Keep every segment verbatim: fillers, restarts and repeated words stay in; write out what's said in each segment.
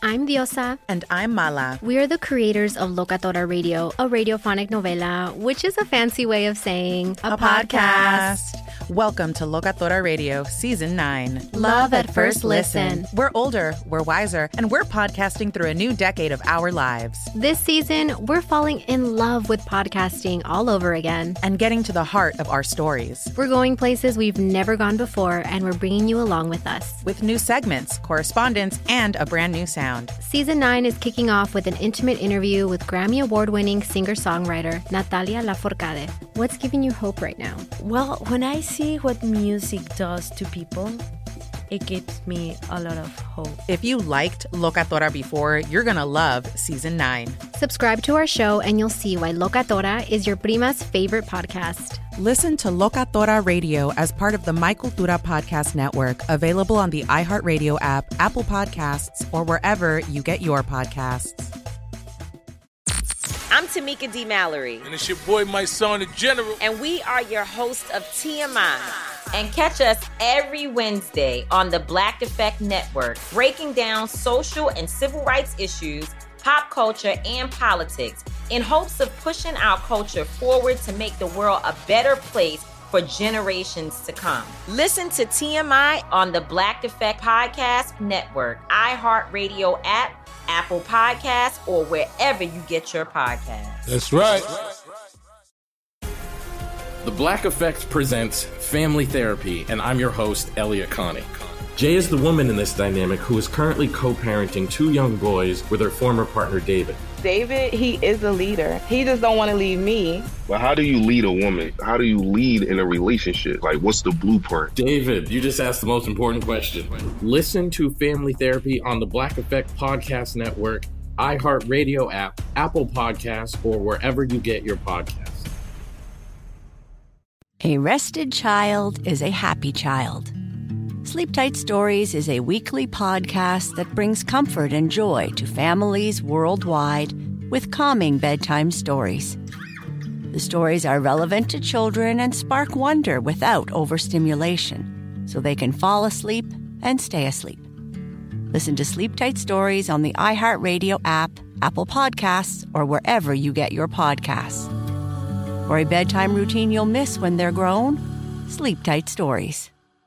I'm Diosa. And I'm Mala. We are the creators of Locatora Radio, a radiophonic novela, which is a fancy way of saying a, a podcast. podcast. Welcome to Locatora Radio, Season nine. Love at first listen. We're older, we're wiser, and we're podcasting through a new decade of our lives. This season, we're falling in love with podcasting all over again. And getting to the heart of our stories. We're going places we've never gone before, and we're bringing you along with us. With new segments, correspondence, and a brand new sound. Season nine is kicking off with an intimate interview with Grammy Award-winning singer-songwriter Natalia Lafourcade. What's giving you hope right now? Well, when I see what music does to people, it gives me a lot of hope. If you liked Locatora before, you're gonna love Season nine. Subscribe to our show and you'll see why Locatora is your prima's favorite podcast. Listen to Locatora Radio as part of the My Cultura Podcast Network, available on the iHeartRadio app, Apple Podcasts, or wherever you get your podcasts. I'm Tamika D. Mallory. And it's your boy, my son, the General. And we are your hosts of T M I. And catch us every Wednesday on the Black Effect Network, breaking down social and civil rights issues, pop culture, and politics in hopes of pushing our culture forward to make the world a better place for generations to come. Listen to T M I on the Black Effect Podcast Network, iHeartRadio app, Apple Podcasts, or wherever you get your podcasts. That's right. The Black Effect presents Family Therapy, and I'm your host, Elliot Connie. Jay is the woman in this dynamic who is currently co-parenting two young boys with her former partner, David. David, he is a leader. He just don't want to leave me. But how do you lead a woman? How do you lead in a relationship? Like, what's the blueprint? David, you just asked the most important question. Listen to Family Therapy on the Black Effect Podcast Network, iHeartRadio app, Apple Podcasts, or wherever you get your podcasts. A rested child is a happy child. Sleep Tight Stories is a weekly podcast that brings comfort and joy to families worldwide with calming bedtime stories. The stories are relevant to children and spark wonder without overstimulation, so they can fall asleep and stay asleep. Listen to Sleep Tight Stories on the iHeartRadio app, Apple Podcasts, or wherever you get your podcasts. For a bedtime routine you'll miss when they're grown, Sleep Tight Stories.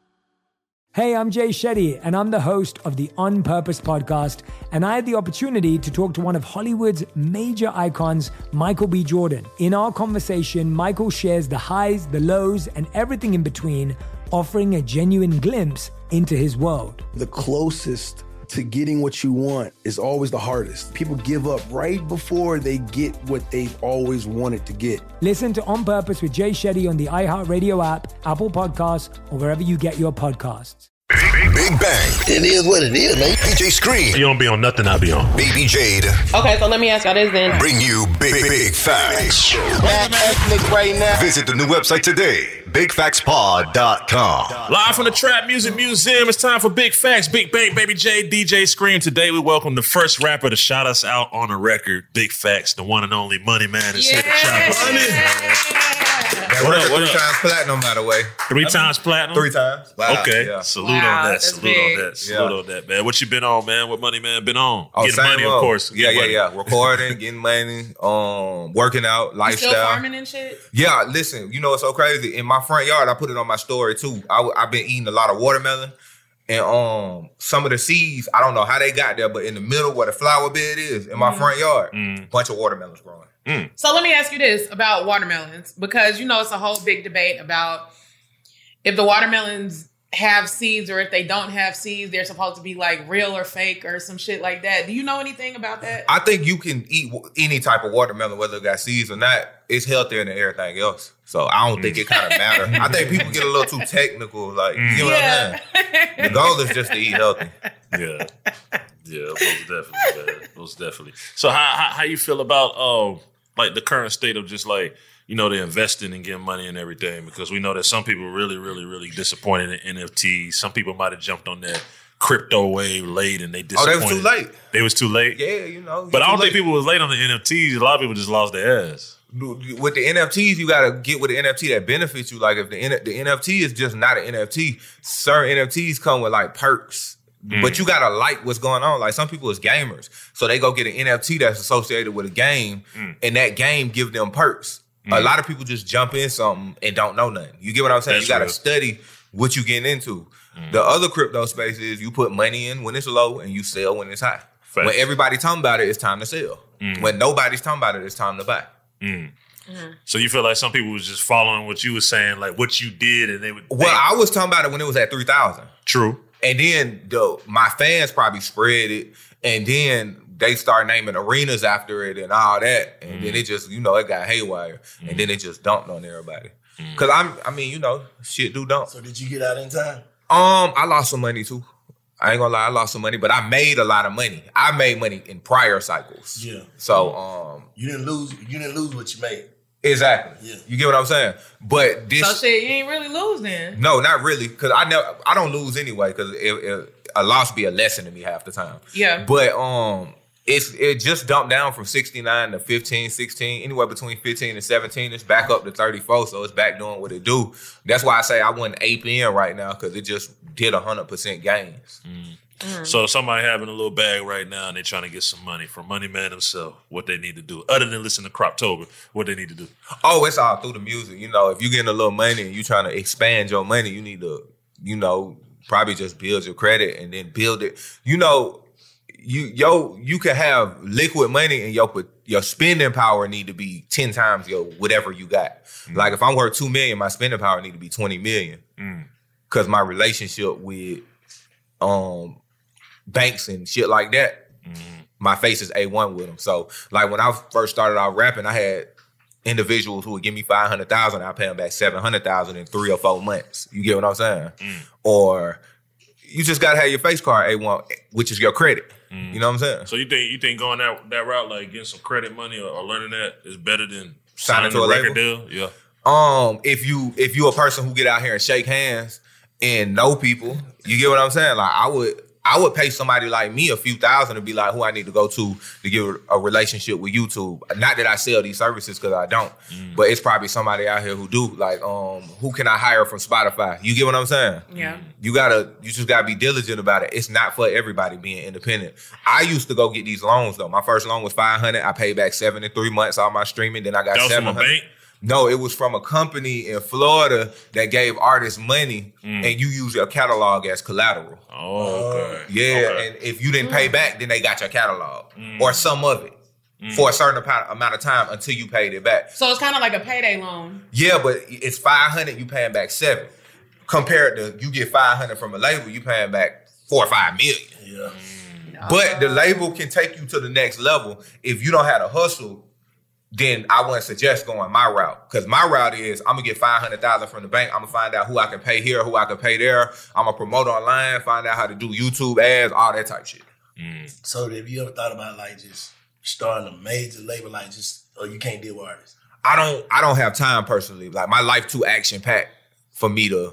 Hey, I'm Jay Shetty, and I'm the host of the On Purpose podcast, and I had the opportunity to talk to one of Hollywood's major icons, Michael B. Jordan. In our conversation, Michael shares the highs, the lows, and everything in between, offering a genuine glimpse into his world. The closest to getting what you want is always the hardest. People give up right before they get what they've always wanted to get. Listen to On Purpose with Jay Shetty on the iHeartRadio app, Apple Podcasts, or wherever you get your podcasts. Big Bang. It is what it is, man. D J Scream. You don't be on nothing, I be on. Baby Jade. Okay, so let me ask y'all this then. Bring you big, big, big facts. That ethnic right now. Visit the new website today, big facts pod dot com. Live from the Trap Music Museum, it's time for Big Facts. Big Bang, Baby J, D J Scream. Today we welcome the first rapper to shout us out on a record, Big Facts, the one and only Money Man is here to shout us out. What up, what up? Three times platinum, by the way. Three times platinum? Three times. Wow. Okay. Yeah. Salute wow, on that. Salute big. on that. Salute yeah. on that, man. What you been on, man? What Money Man been on? Oh, getting money, up. of course. Yeah, getting yeah, money. yeah. Recording, getting money, um, working out, lifestyle. You still farming and shit? Yeah, listen, you know what's so crazy? In my front yard, I put it on my story too. I, I've been eating a lot of watermelon. And um, some of the seeds, I don't know how they got there, but in the middle where the flower bed is, in my mm. front yard, mm. bunch of watermelons growing. Mm. So let me ask you this about watermelons, because you know it's a whole big debate about if the watermelons have seeds or if they don't have seeds, they're supposed to be like real or fake or some shit like that. Do you know anything about that? I think you can eat any type of watermelon, whether it got seeds or not. It's healthier than everything else. So I don't mm. think it kind of matters. I think people get a little too technical. Like, mm. you know yeah. what I'm saying? The goal is just to eat healthy. Yeah. Yeah, most definitely, man. Most definitely. So how, how, how you feel about um like the current state of just like, you know, they're investing and getting money and everything, because we know that some people are really, really, really disappointed in N F Ts. Some people might have jumped on that crypto wave late and they disappointed. Oh, they was too late. They was too late? Yeah, you know. But I don't late. think people was late on the N F Ts. A lot of people just lost their ass. With the N F Ts, you got to get with the N F T that benefits you. Like if the, N- the N F T is just not an N F T, certain N F Ts come with like perks Mm. But you gotta like what's going on. Like some people is gamers. So they go get an N F T that's associated with a game, mm. and that game give them perks. Mm. A lot of people just jump in something and don't know nothing. You get what I'm saying? That's you gotta real. study what you getting into. Mm. The other crypto space is you put money in when it's low and you sell when it's high. Facts. When everybody talking about it, it's time to sell. Mm. When nobody's talking about it, it's time to buy. Mm. Mm. So you feel like some people was just following what you were saying, like what you did, and they would. Well, they, I was talking about it when it was at three thousand. True. And then the my fans probably spread it, and then they start naming arenas after it and all that, and mm. then it just, you know, it got haywire, mm. and then it just dumped on everybody. Mm. Cause I'm, I mean, you know, shit do dump. So did you get out in time? Um, I lost some money too. I ain't gonna lie, I lost some money, but I made a lot of money. I made money in prior cycles. Yeah. So um, you didn't lose. You didn't lose what you made. Exactly. Yeah. You get what I'm saying? But this. So shit, you ain't really lose then. No, not really, because I never. I don't lose anyway, because it, it, a loss be a lesson to me half the time. Yeah. But um, it's it just dumped down from sixty-nine to fifteen, sixteen, anywhere between fifteen and seventeen. It's back up to thirty-four, so it's back doing what it do. That's why I say I wouldn't ape in right now, because it just did one hundred percent gains. Mm. Mm. So somebody having a little bag right now and they're trying to get some money from Money Man himself, what they need to do, other than listen to Croptober, what they need to do. Oh, it's all through the music. You know, if you're getting a little money and you're trying to expand your money, you need to, you know, probably just build your credit and then build it. You know, you yo, you can have liquid money and your your spending power need to be ten times your whatever you got. Mm. Like if I'm worth two million, my spending power need to be twenty million. Mm. Cause my relationship with um banks and shit like that, mm-hmm. my face is A one with them. So like when I first started out rapping, I had individuals who would give me five hundred thousand dollars, I pay them back seven hundred thousand dollars in three or four months. You get what I'm saying? Mm. Or you just gotta have your face card A one, which is your credit. Mm. You know what I'm saying? So you think you think going that that route, like getting some credit money or, or learning that is better than signing, signing to a record label? deal? Yeah. Um, if you if you a person who get out here and shake hands and know people, you get what I'm saying? Like I would I would pay somebody like me a few thousand to be like who I need to go to to get a relationship with YouTube. Not that I sell these services, because I don't, mm. but it's probably somebody out here who do. Like, um, who can I hire from Spotify? You get what I'm saying? Yeah. You gotta, you just gotta be diligent about it. It's not for everybody being independent. I used to go get these loans though. My first loan was five hundred. I paid back seven in three months all my streaming. Then I got that was seven hundred. From a bank? No, it was from a company in Florida that gave artists money, mm. and you use your catalog as collateral. Oh, okay. Yeah, okay. And if you didn't pay back, then they got your catalog Mm. or some of it Mm. for a certain amount of time until you paid it back. So it's kind of like a payday loan. Yeah, but it's five hundred. You paying back seven. Compared to you get five hundred from a label, you paying back four or five million. Yeah. Mm. But the label can take you to the next level if you don't have to hustle. Then I wouldn't suggest going my route. Because my route is I'm going to get five hundred thousand dollars from the bank. I'm going to find out who I can pay here, who I can pay there. I'm going to promote online, find out how to do YouTube ads, all that type shit. Mm. So have you ever thought about like just starting a major label, like just, or you can't deal with artists? I don't I don't have time personally. Like my life too action packed for me to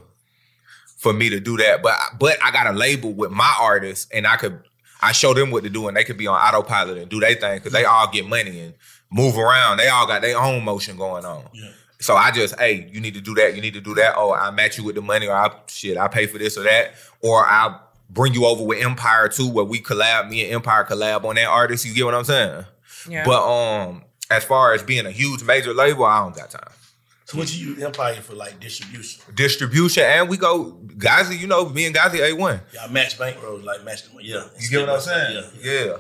for me to do that. But but I got a label with my artists, and I could I show them what to do, and they could be on autopilot and do their thing, because they all get money and move around. They all got their own motion going on. Yeah. So I just, hey, you need to do that. You need to do that. Oh, I match you with the money, or I shit, I pay for this or that. Or I'll bring you over with Empire too, where we collab, me and Empire collab on that artist. You get what I'm saying? Yeah. But um, as far as being a huge major label, I don't got time. So what you use Empire for, like distribution? Distribution, and we go, Gazi, you know, me and Gazi A one. Y'all match bankrolls, like match them. Yeah. You get what I'm saying? Yeah. yeah.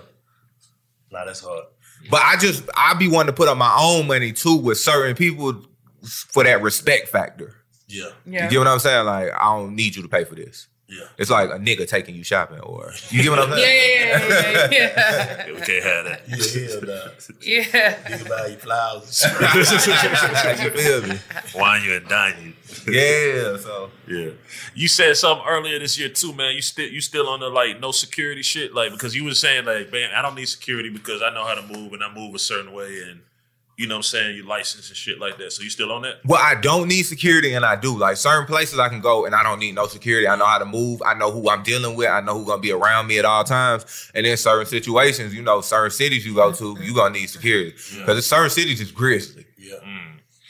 Nah, that's hard. But I just, I be wanting to put up my own money too with certain people for that respect factor. Yeah. yeah. You get what I'm saying? Like, I don't need you to pay for this. Yeah. It's like a nigga taking you shopping, or you get what I'm saying? yeah, yeah, yeah, yeah. yeah. We can't have that. Yeah, hell nah. Yeah. Nigga buy you flowers. You feel me? Wine you and dine you. Yeah, so. Yeah. You said something earlier this year too, man. You still you still on the like no security shit? Like, because you were saying like, man, I don't need security because I know how to move and I move a certain way, and you know what I'm saying, you license and shit like that. So you still on that? Well, I don't need security, and I do. Like certain places I can go and I don't need no security. I know how to move. I know who I'm dealing with. I know who's gonna be around me at all times. And in certain situations, you know, certain cities you go to, you gonna need security. Because yeah. in certain cities it's grizzly. Yeah. Mm.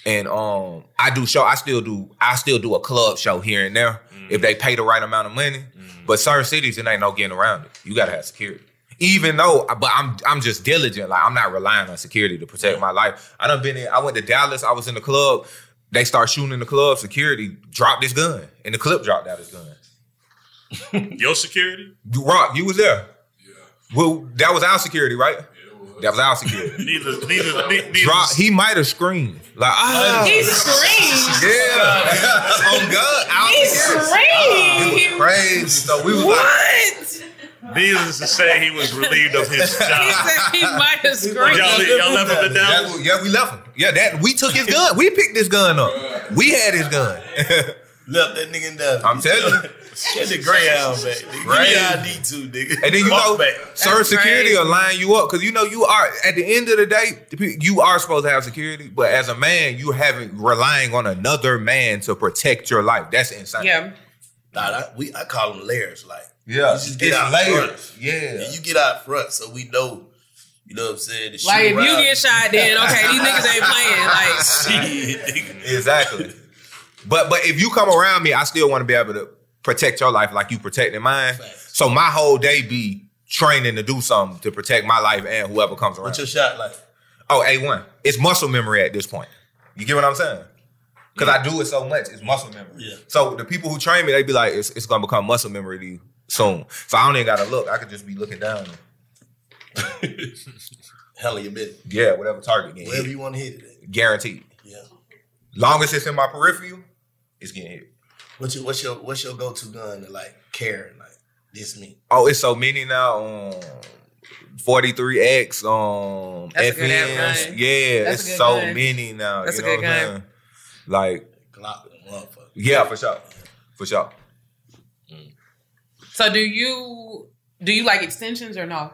And um, I do show. I still do. I still do a club show here and there mm. if they pay the right amount of money. Mm. But certain cities, it ain't no getting around it. You gotta have security. Even though, but I'm I'm just diligent. Like I'm not relying on security to protect my life. I done been in. I went to Dallas. I was in the club. They start shooting in the club. Security dropped his gun, and the clip dropped out his gun. Your security? Rock, you was there. Yeah. Well, that was our security, right? That was our security. neither, neither, neither. Drop, he might have screamed. Like, ah. He screamed. Yeah. On God. He screamed. It was crazy. So we was what? like. Needless to say, he was relieved of his job. He said he might have screamed. Y'all, y'all left him down? Yeah, yeah, we left him. Yeah, that we took his gun. We picked this gun up. We had his gun. Left that nigga down. I'm telling you. Shut the Greyhound back. Give me I D too, nigga. And then you Walk know, back. certain security will line you up because you know you are at the end of the day, you are supposed to have security, but as a man, you haven't relying on another man to protect your life. That's insane. Yeah. Nah, I, we I call them layers. Like yeah, you just get it's out layers. Front. Yeah, and you get out front so we know. You know what I'm saying? The like if around. you get shot, then okay, these niggas ain't playing. Like shit, exactly. But but if you come around me, I still want to be able to protect your life like you protecting mine. Facts. So my whole day be training to do something to protect my life and whoever comes around. What's your shot like? Oh, A one. It's muscle memory at this point. You get what I'm saying? Because yeah. I do it so much, it's muscle memory. Yeah. So the people who train me, they be like, it's, it's going to become muscle memory to you soon. So I don't even got to look. I could just be looking down. Hell of your bit. Yeah, whatever target. Wherever hit. You want to hit it. Guaranteed. Yeah. Long as it's in my peripheral, it's getting hit. What's your what's your what's your go to gun to like carry like this me? Oh, it's so many now. Um, forty-three X. Um, That's F Ns. Yeah, That's it's so gun. many now. That's you a know good what I'm gun. saying? Like Glock, motherfucker. Yeah, for sure, for sure. Mm. So do you do you like extensions or no?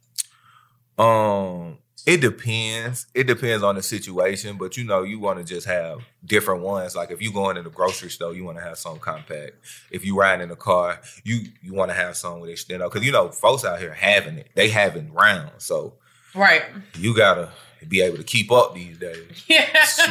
Um. It depends. It depends on the situation, but you know, you want to just have different ones. Like if you going in the grocery store, you want to have some compact. If you riding in a car, you you want to have some with extendo. Because you know, folks out here having it. They having rounds. So right, you gotta be able to keep up these days. Yeah.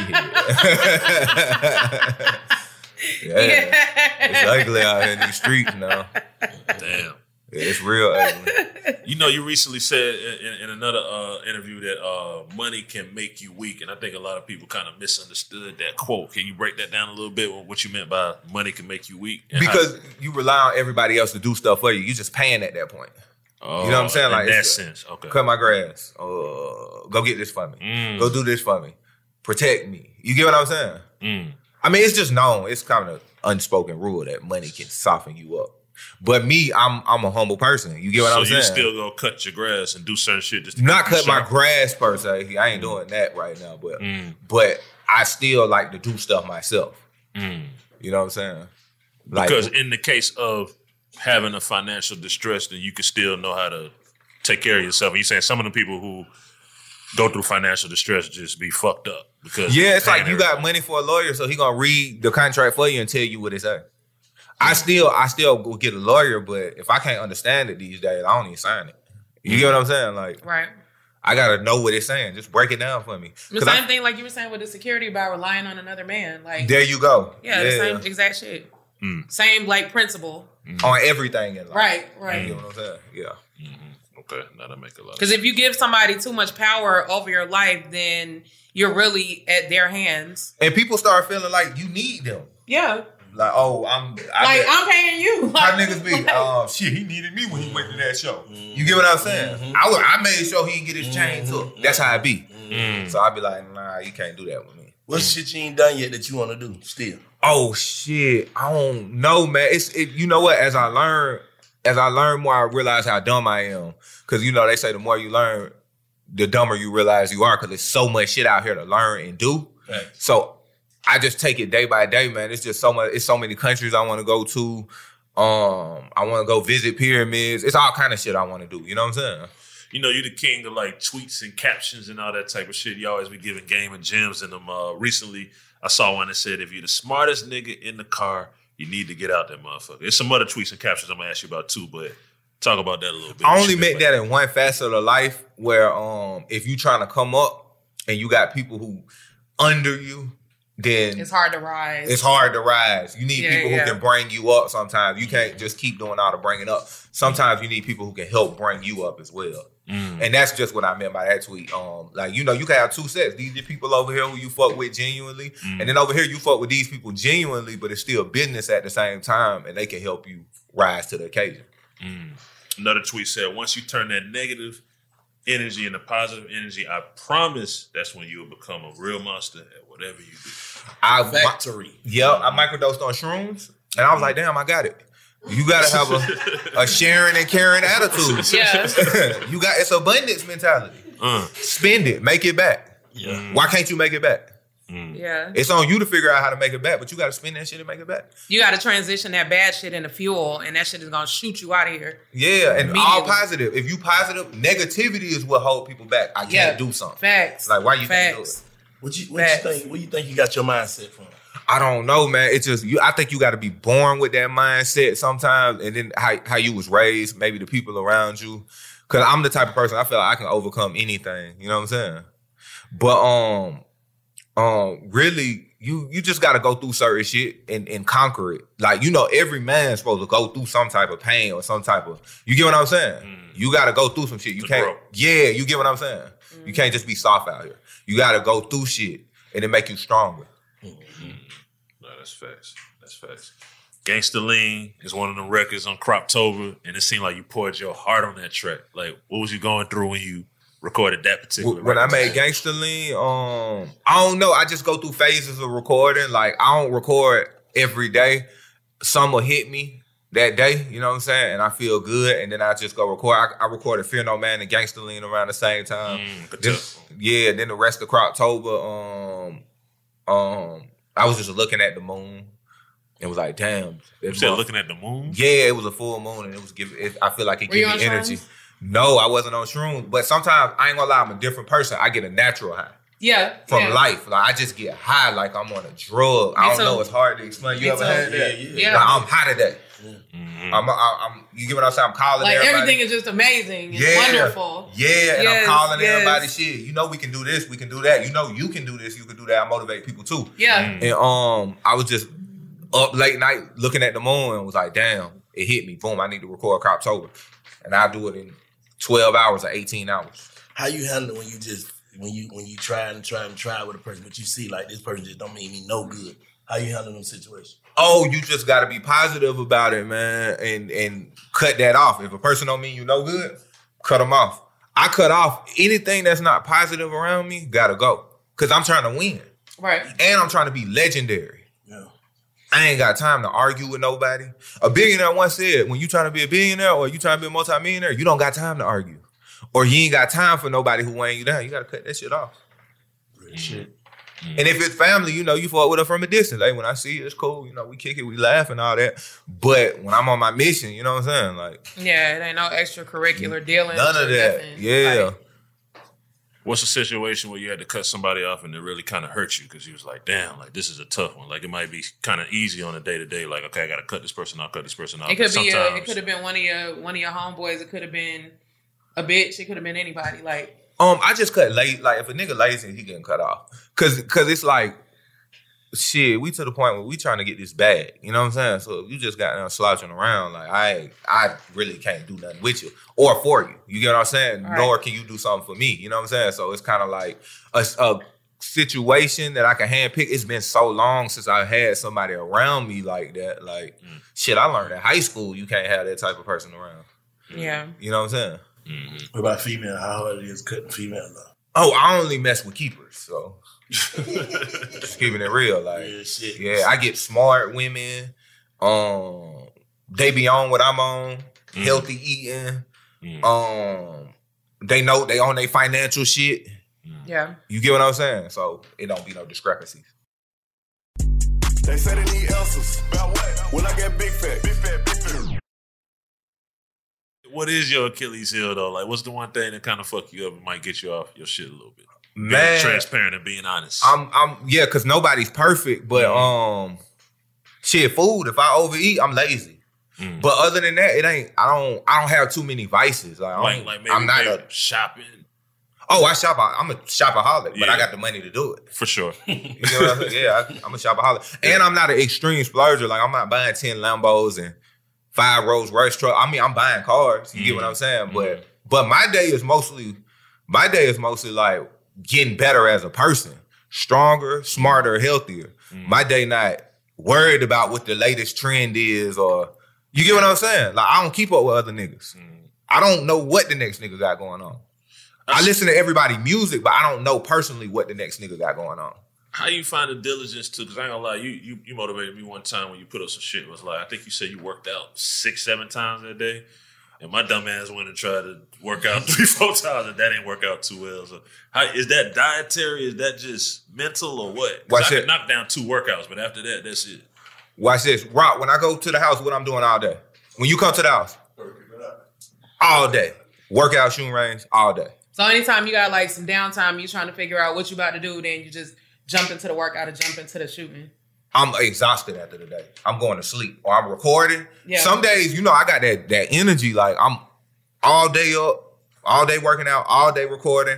yeah. yeah. It's ugly out here in these streets now. Damn. Yeah, it's real ugly. You know, you recently said in, in another uh, interview that uh, money can make you weak, and I think a lot of people kind of misunderstood that quote. Can you break that down a little bit? What you meant by money can make you weak? Because how- you rely on everybody else to do stuff for you. You're just paying at that point. Oh, you know what I'm saying? In like that sense, okay. Cut my grass. Uh, go get this for me. Mm. Go do this for me. Protect me. You get what I'm saying? Mm. I mean, it's just known. It's kind of unspoken rule that money can soften you up. But me, I'm I'm a humble person. You get what so I'm saying? So you still go cut your grass and do certain shit just to not cut sharp. my grass per se. I ain't mm. doing that right now, but mm. but I still like to do stuff myself. Mm. You know what I'm saying? Like, because in the case of having a financial distress, then you can still know how to take care of yourself. And you're saying some of the people who go through financial distress just be fucked up because yeah, it's like you everything. got money for a lawyer, so he gonna read the contract for you and tell you what it say. I still, I still go get a lawyer, but if I can't understand it these days, I don't even sign it. You get what I'm saying? Like, right. I gotta know what it's saying. Just break it down for me. The same I, thing, like you were saying with the security about relying on another man. Like, there you go. Yeah, yeah. the same exact shit. Mm. Same like principle mm. on everything in life. Right, right. You know what I'm saying? Yeah. Mm-hmm. Okay, that'll make a lot. Because if you give somebody too much power over your life, then you're really at their hands. And people start feeling like you need them. Yeah. Like, oh, I'm I like bet, I'm paying you. Like, how niggas be? Oh, uh, shit, he needed me when he went to that show. Mm-hmm. You get what I'm saying? Mm-hmm. I, I made sure he didn't get his chain mm-hmm. took. That's how it be. Mm-hmm. So I be like, nah, you can't do that with me. What's mm-hmm. shit you ain't done yet that you want to do still? Oh shit, I don't know, man. It's it, you know what? As I learn, as I learn more, I realize how dumb I am. Because you know they say the more you learn, the dumber you realize you are. Because there's so much shit out here to learn and do. Right. So I just take it day by day, man. It's just so much. It's so many countries I want to go to. Um, I want to go visit pyramids. It's all kind of shit I want to do. You know what I'm saying? You know, you're the king of like tweets and captions and all that type of shit. You always be giving game and gems in them. Uh, recently, I saw one that said, "If you're the smartest nigga in the car, you need to get out that motherfucker." There's some other tweets and captions I'm gonna ask you about too, but talk about that a little bit. I only meant that in one facet of life where um, if you trying to come up and you got people who under you then it's hard to rise. It's hard to rise. You need Yeah, people yeah. who can bring you up sometimes. You can't just keep doing all the bringing up. Sometimes you need people who can help bring you up as well. Mm. And that's just what I meant by that tweet. Um, like, you know, you can have two sets. These are people over here who you fuck with genuinely. Mm. And then over here you fuck with these people genuinely, but it's still business at the same time, and they can help you rise to the occasion. Mm. Another tweet said, once you turn that negative energy into positive energy, I promise that's when you will become a real monster at whatever you do. I Factory. Yeah, I microdosed on shrooms, and I was like, damn, I got it. You gotta have a, a sharing and caring attitude. Yeah. You got it's abundance mentality. Uh. Spend it, make it back. Yeah. Why can't you make it back? Yeah. It's on you to figure out how to make it back, but you gotta spend that shit and make it back. You got to transition that bad shit into fuel, and that shit is gonna shoot you out of here. Yeah, and all Immediately. positive. If you positive, negativity is what hold people back. I can't Yeah. do something. Facts. Like, why you can't do Facts. it? What you what you think? Where you think you got your mindset from? I don't know, man. It's just you. I think you got to be born with that mindset sometimes, and then how how you was raised, maybe the people around you. Because I'm the type of person I feel like I can overcome anything. You know what I'm saying? But um, um, really, you you just got to go through certain shit and, and conquer it. Like, you know, every man's supposed to go through some type of pain or some type of. You get what I'm saying? Mm. You got to go through some shit. You To can't. grow. Yeah, you get what I'm saying. Mm-hmm. You can't just be soft out here. You got to go through shit and it make you stronger. No, that's facts. That's facts. Gangsta Lean is one of them records on Croptober, and it seemed like you poured your heart on that track. Like, what was you going through when you recorded that particular When I record? made Gangsta Lean, um, I don't know. I just go through phases of recording. Like, I don't record every day. Some will hit me that day, you know what I'm saying? And I feel good, and then I just go record. I, I recorded Fear No Man and Gangsta Lean around the same time. Mm, Then- yeah, then the rest of Croptober, um, um, I was just looking at the moon. It was like, damn. You said looking at the moon? Yeah, it was a full moon, and it was giving. It, I feel like it Were you gave me on energy. shrooms? No, I wasn't on shrooms, but sometimes I ain't gonna lie, I'm a different person. I get a natural high Yeah. from yeah. life. Like, I just get high like I'm on a drug. I Me don't too. know. It's hard to explain. You Me ever too. had that? Yeah, yeah. Like, I'm high today. Mm-hmm. I'm, I'm, I'm. You get what I'm saying? I'm calling Like everybody. everything is just amazing. It's Yeah. wonderful. Yeah, and Yes, I'm calling yes. everybody shit. You know we can do this, we can do that. You know you can do this, you can do that. I motivate people too. Yeah. And um, I was just up late night looking at the moon and was like, damn, it hit me. Boom, I need to record Croptober. And I do it in twelve hours or eighteen hours. How you handle it when you just when you when you try and try and try with a person, but you see like this person just don't mean me no good. How you handle them situations? Oh, you just gotta be positive about it, man, and and cut that off. If a person don't mean you no good, cut them off. I cut off anything that's not positive around me, gotta go. Cause I'm trying to win. Right. And I'm trying to be legendary. Yeah. I ain't got time to argue with nobody. A billionaire once said, when you trying to be a billionaire or you trying to be a multimillionaire, you don't got time to argue. Or you ain't got time for nobody who weighing you down. You gotta cut that shit off. Real shit. And if it's family, you know, you fought with her from a distance. Like, when I see it, it's cool. You know, we kick it, we laugh and all that. But when I'm on my mission, you know what I'm saying? Like, Yeah, it ain't no extracurricular dealing. none of that. Yeah. Like, What's a situation where you had to cut somebody off and it really kind of hurt you because you was like, damn, like this is a tough one. Like it might be kind of easy on a day to day. Like, okay, I got to cut this person off, cut this person off. it could But be. A, sometimes- it could have been one of your one of your homeboys. It could have been a bitch. It could have been anybody. Like Um, I just cut late. Like, if a nigga lazy, he getting cut off. Cause, cause it's like, shit, we to the point where we trying to get this bag. You know what I'm saying? So if you just got down slouching around, like, I I really can't do nothing with you or for you. You get what I'm saying? Right. Nor can you do something for me. You know what I'm saying? So it's kind of like a, a situation that I can handpick. It's been so long since I had somebody around me like that. Like, Mm. shit, I learned in high school you can't have that type of person around. yeah. You know what I'm saying? Mm-hmm. What about female? How hard it is cutting females off? Oh, I only mess with keepers, so just keeping it real. Like, Yeah, shit. yeah, I get smart women. Um, they be on what I'm on, Mm. healthy eating. Mm. Um, they know they on their financial shit. Yeah. You get what I'm saying? So it don't be no discrepancies. They say they need answers. About what? When I get big fat, big fat, big fat. What is your Achilles heel though? Like, what's the one thing that kind of fuck you up and might get you off your shit a little bit? Being Man, transparent and being honest. I'm, I'm, yeah, because nobody's perfect, but um, shit, food. If I overeat, I'm lazy. Mm. But other than that, it ain't. I don't. I don't have too many vices. Like, I like, don't- like maybe, I'm not maybe a shopping. Oh, I shop. I'm a shopaholic, Yeah. but I got the money to do it. For sure. You know what I'm saying? Yeah, I, I'm a shopaholic, and I'm not an extreme splurger. Like I'm not buying ten Lambos and five Rolls Royce truck. I mean, I'm buying cars. You mm. get what I'm saying? Mm. But but my day is mostly my day is mostly like getting better as a person, stronger, smarter, healthier. Mm. My day not worried about what the latest trend is, or you get what I'm saying? Like I don't keep up with other niggas. Mm. I don't know what the next nigga got going on. I listen to everybody's music, but I don't know personally what the next nigga got going on. How you find the diligence to? Because I ain't gonna lie, you, you you motivated me one time when you put up some shit. It was like I think you said you worked out six, seven times that day, and my dumb ass went and tried to work out three, four times, and that didn't work out too well. So, how is that dietary? Is that just mental or what? Watch I it. can knock down two workouts, but after that, that's it. Watch this, Rock. When I go to the house, what I'm doing all day. When you come to the house, all day, workout, shooting range, all day. So anytime you got like some downtime, you trying to figure out what you about to do, then you just jump into the workout or jump into the shooting. I'm exhausted after the day. I'm going to sleep or I'm recording. Yeah. Some days, you know, I got that that energy. Like I'm all day up, all day working out, all day recording,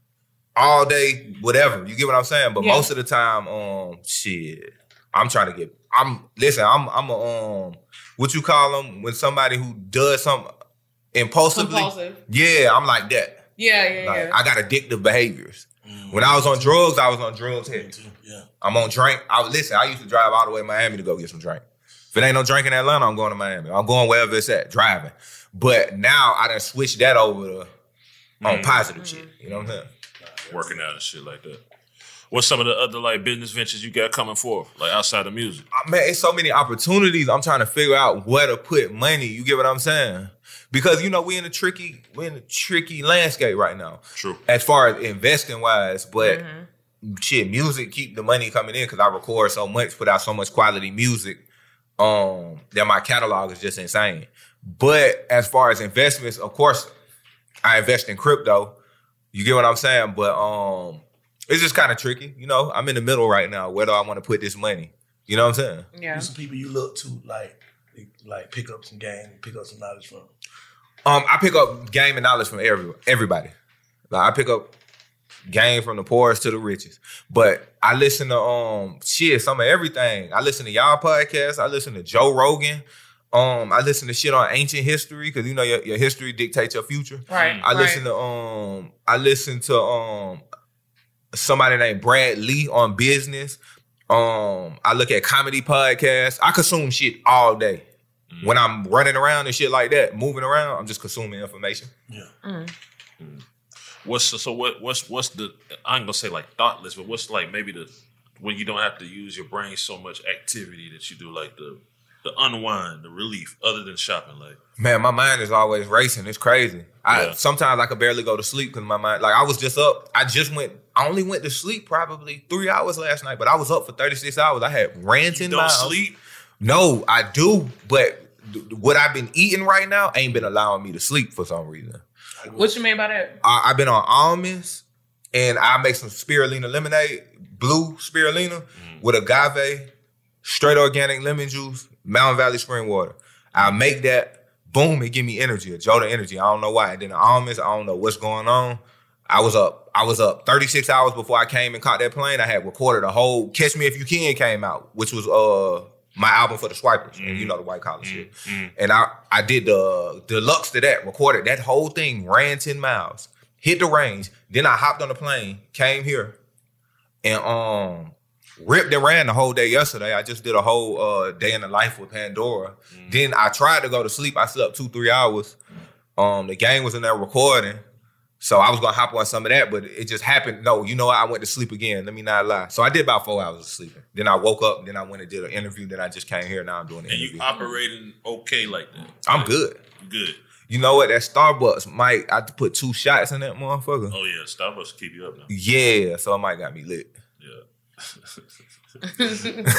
all day whatever. You get what I'm saying? But Yeah. most of the time, um, shit, I'm trying to get. I'm listen. I'm I'm a um, what you call them when somebody who does something impulsively. Compulsive. Yeah, I'm like that. Yeah, yeah, Like, yeah. I got addictive behaviors. When I was on drugs, I was on drugs here. Yeah. I'm on drink. I listen. I used to drive all the way to Miami to go get some drink. If it ain't no drink in Atlanta, I'm going to Miami. I'm going wherever it's at, driving. But now I done switched that over to on Mm. positive shit. You know what I'm saying? Working out and shit like that. What's some of the other like business ventures you got coming forth, like outside of music? Uh, Man, it's so many opportunities. I'm trying to figure out where to put money. You get what I'm saying? Because you know we in a tricky, we in a tricky landscape right now. True. As far as investing wise, but shit, music keep the money coming in because I record so much, put out so much quality music. Um, that my catalog is just insane. But as far as investments, of course, I invest in crypto. You get what I'm saying? But um, it's just kind of tricky. You know, I'm in the middle right now. Where do I want to put this money? You know what I'm saying? Yeah. Who's some people you look to, like, like pick up some game, pick up some knowledge from? Um, I pick up game and knowledge from every, everybody. Like I pick up game from the poorest to the richest. But I listen to um shit, some of everything. I listen to y'all podcasts. I listen to Joe Rogan. Um, I listen to shit on ancient history because you know your, your history dictates your future. Right. I right. listen to um I listen to um somebody named Brad Lee on business. Um, I look at comedy podcasts. I consume shit all day. Mm. When I'm running around and shit like that, moving around, I'm just consuming information. Yeah. Mm. Mm. What's so what what's what's the I ain't gonna say like thoughtless, but what's like maybe the when you don't have to use your brain so much activity that you do like the the unwind, the relief, other than shopping, like Man, my mind is always racing. It's crazy. I Yeah. sometimes I could barely go to sleep because my mind, like I was just up. I just went. I only went to sleep probably three hours last night, but I was up for thirty-six hours. I had ranting. don't miles. sleep? No, I do, but th- what I've been eating right now ain't been allowing me to sleep for some reason. What you mean by that? I, I've been on almonds, and I make some spirulina lemonade, blue spirulina Mm. with agave, straight organic lemon juice, Mountain Valley spring water. I make that, boom, it give me energy, a jolt of energy. I don't know why. And then the almonds, I don't know what's going on. I was up, I was up thirty-six hours before I came and caught that plane. I had recorded a whole Catch Me If You Can came out, which was uh my album for the Swipers, and you know the white collar shit. And I I did the deluxe to that, recorded that whole thing, ran ten miles, hit the range. Then I hopped on the plane, came here, and um ripped and ran the whole day yesterday. I just did a whole uh, day in the life with Pandora. Then I tried to go to sleep. I slept two, three hours. Um, the game was in there recording. So I was gonna hop on some of that, but it just happened. No, you know what? I went to sleep again. Let me not lie. So I did about four hours of sleeping. Then I woke up. Then I went and did an interview. Then I just came here. Now I'm doing an and interview. you operating okay like that. I'm good. Good. You know what? That Starbucks might I have to put two shots in that motherfucker. Oh yeah, Starbucks keep you up now. Yeah, so it might got me lit. Do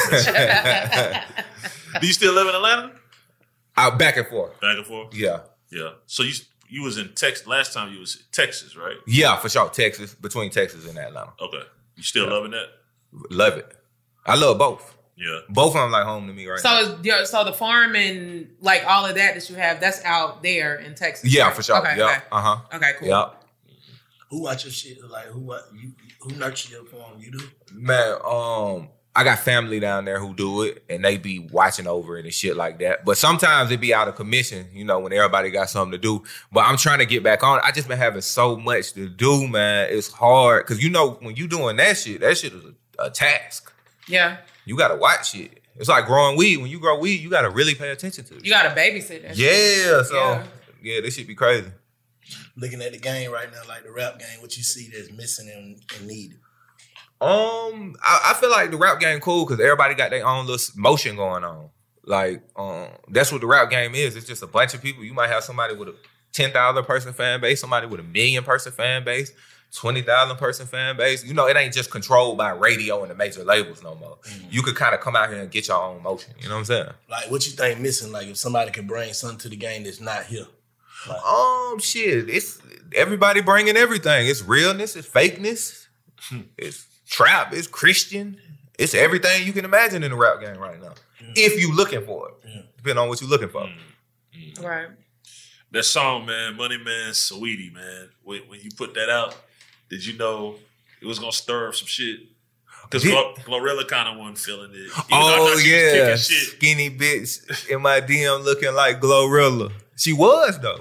you still live in Atlanta? Out back and forth. Back and forth? Yeah. Yeah. So you you was in Texas last time you was in Texas, right? Yeah, for sure. Texas, between Texas and Atlanta. Okay. You still Yeah. loving that? Love it. I love both. Yeah. Both of them like home to me right So now. is, yeah, so the farm and like all of that that you have, that's out there in Texas. Yeah, right? for sure. Okay, yeah. okay. Uh-huh. Okay, cool. Yeah. Who watch your shit? Like who what you who nurture your form? You do? Man, um, I got family down there who do it, and they be watching over it and shit like that. But sometimes it be out of commission, you know, when everybody got something to do. But I'm trying to get back on. I just been having so much to do, man. It's hard because you know when you doing that shit, that shit is a, a task. Yeah. You gotta watch it. It's like growing weed. When you grow weed, you gotta really pay attention to it. You gotta babysit that. Yeah. shit. So Yeah. yeah, this shit be crazy. Looking at the game right now, like the rap game, what you see that's missing and, and needed? Um, I, I feel like the rap game cool because everybody got their own little motion going on. Like, um, that's what the rap game is. It's just a bunch of people. You might have somebody with a ten thousand person fan base, somebody with a million person fan base, twenty thousand person fan base. You know, it ain't just controlled by radio and the major labels no more. Mm-hmm. You could kind of come out here and get your own motion. You know what I'm saying? Like, what you think missing? Like, if somebody could bring something to the game that's not here. Like, um, shit, it's everybody bringing everything. It's realness, it's fakeness, it's trap, it's Christian, it's everything you can imagine in the rap game right now. Mm. If you looking for it, mm. depending on what you're looking for. Mm. Mm. Right. That song, man, Money Man, Sweetie, man. When, when you put that out, did you know it was gonna stir up some shit? Because Glo- Glorilla kind of wasn't feeling it. Even Oh yeah, skinny bitch in my D M looking like Glorilla. She was though.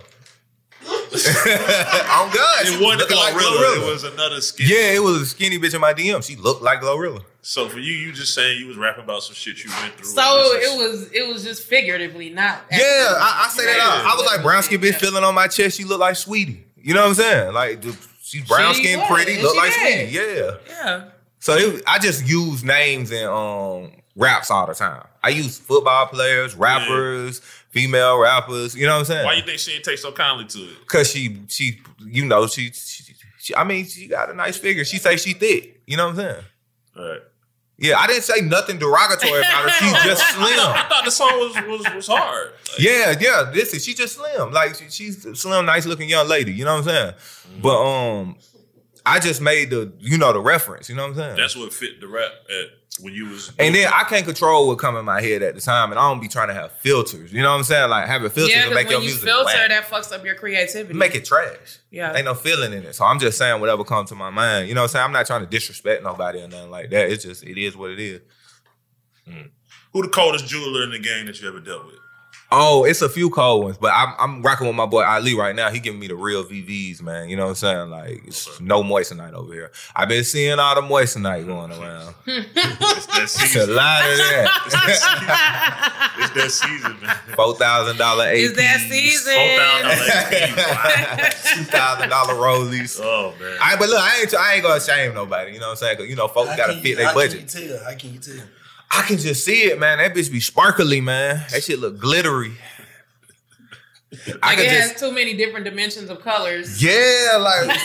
Oh God, it wasn't Glorilla. Like Glorilla. It was another skinny. Yeah, it was a skinny bitch in my D M. She looked like Glorilla. So for you, you just saying you was rapping about some shit you went through. So it was it was just figuratively, not. Yeah, I, I say that out. I was like brown skin bitch feeling on my chest. She looked like Sweetie. You know what I'm saying? Like she's brown skin, pretty, look like did. Sweetie. Yeah. Yeah. So it, I just use names in um, raps all the time. I use football players, rappers, yeah. female rappers. You know what I'm saying? Why you think she didn't take so kindly to it? Because she, she, you know, she, she, she, I mean, she got a nice figure. She say she thick. You know what I'm saying? All right. Yeah, I didn't say nothing derogatory about her. She's just slim. I thought, I thought the song was was, was hard. Like, yeah, yeah. Listen, she's just slim. Like she, she's a slim, nice looking young lady. You know what I'm saying? Mm-hmm. But um, I just made the, you know, the reference. You know what I'm saying? That's what fit the rap at when you was. And then I can't control what come in my head at the time, and I don't be trying to have filters. You know what I'm saying? Like having filters yeah, to make when your you music filter, whack. that fucks up your creativity. Make it trash. Yeah, ain't no feeling in it. So I'm just saying whatever comes to my mind. You know what I'm saying? I'm not trying to disrespect nobody or nothing like that. It's just it is what it is. Mm. Who the coldest jeweler in the game that you ever dealt with? Oh, it's a few cold ones, but I'm, I'm rocking with my boy Ali right now. He giving me the real V Vs, man. You know what I'm saying? Like, it's okay. No moissanite over here. I've been seeing all the moissanite going around. It's that season. It's a lot of that. It's that season, man. four thousand dollars A Ps. It's that season. four thousand dollars A Ps. two thousand dollars rollies. Oh, man. I, but look, I ain't, I ain't going to shame nobody. You know what I'm saying? Because, you know, folks got to fit their budget. How can you tell? How can you tell? I can just see it, man. That bitch be sparkly, man. That shit look glittery. Like I it can has just, too many different dimensions of colors. yeah, like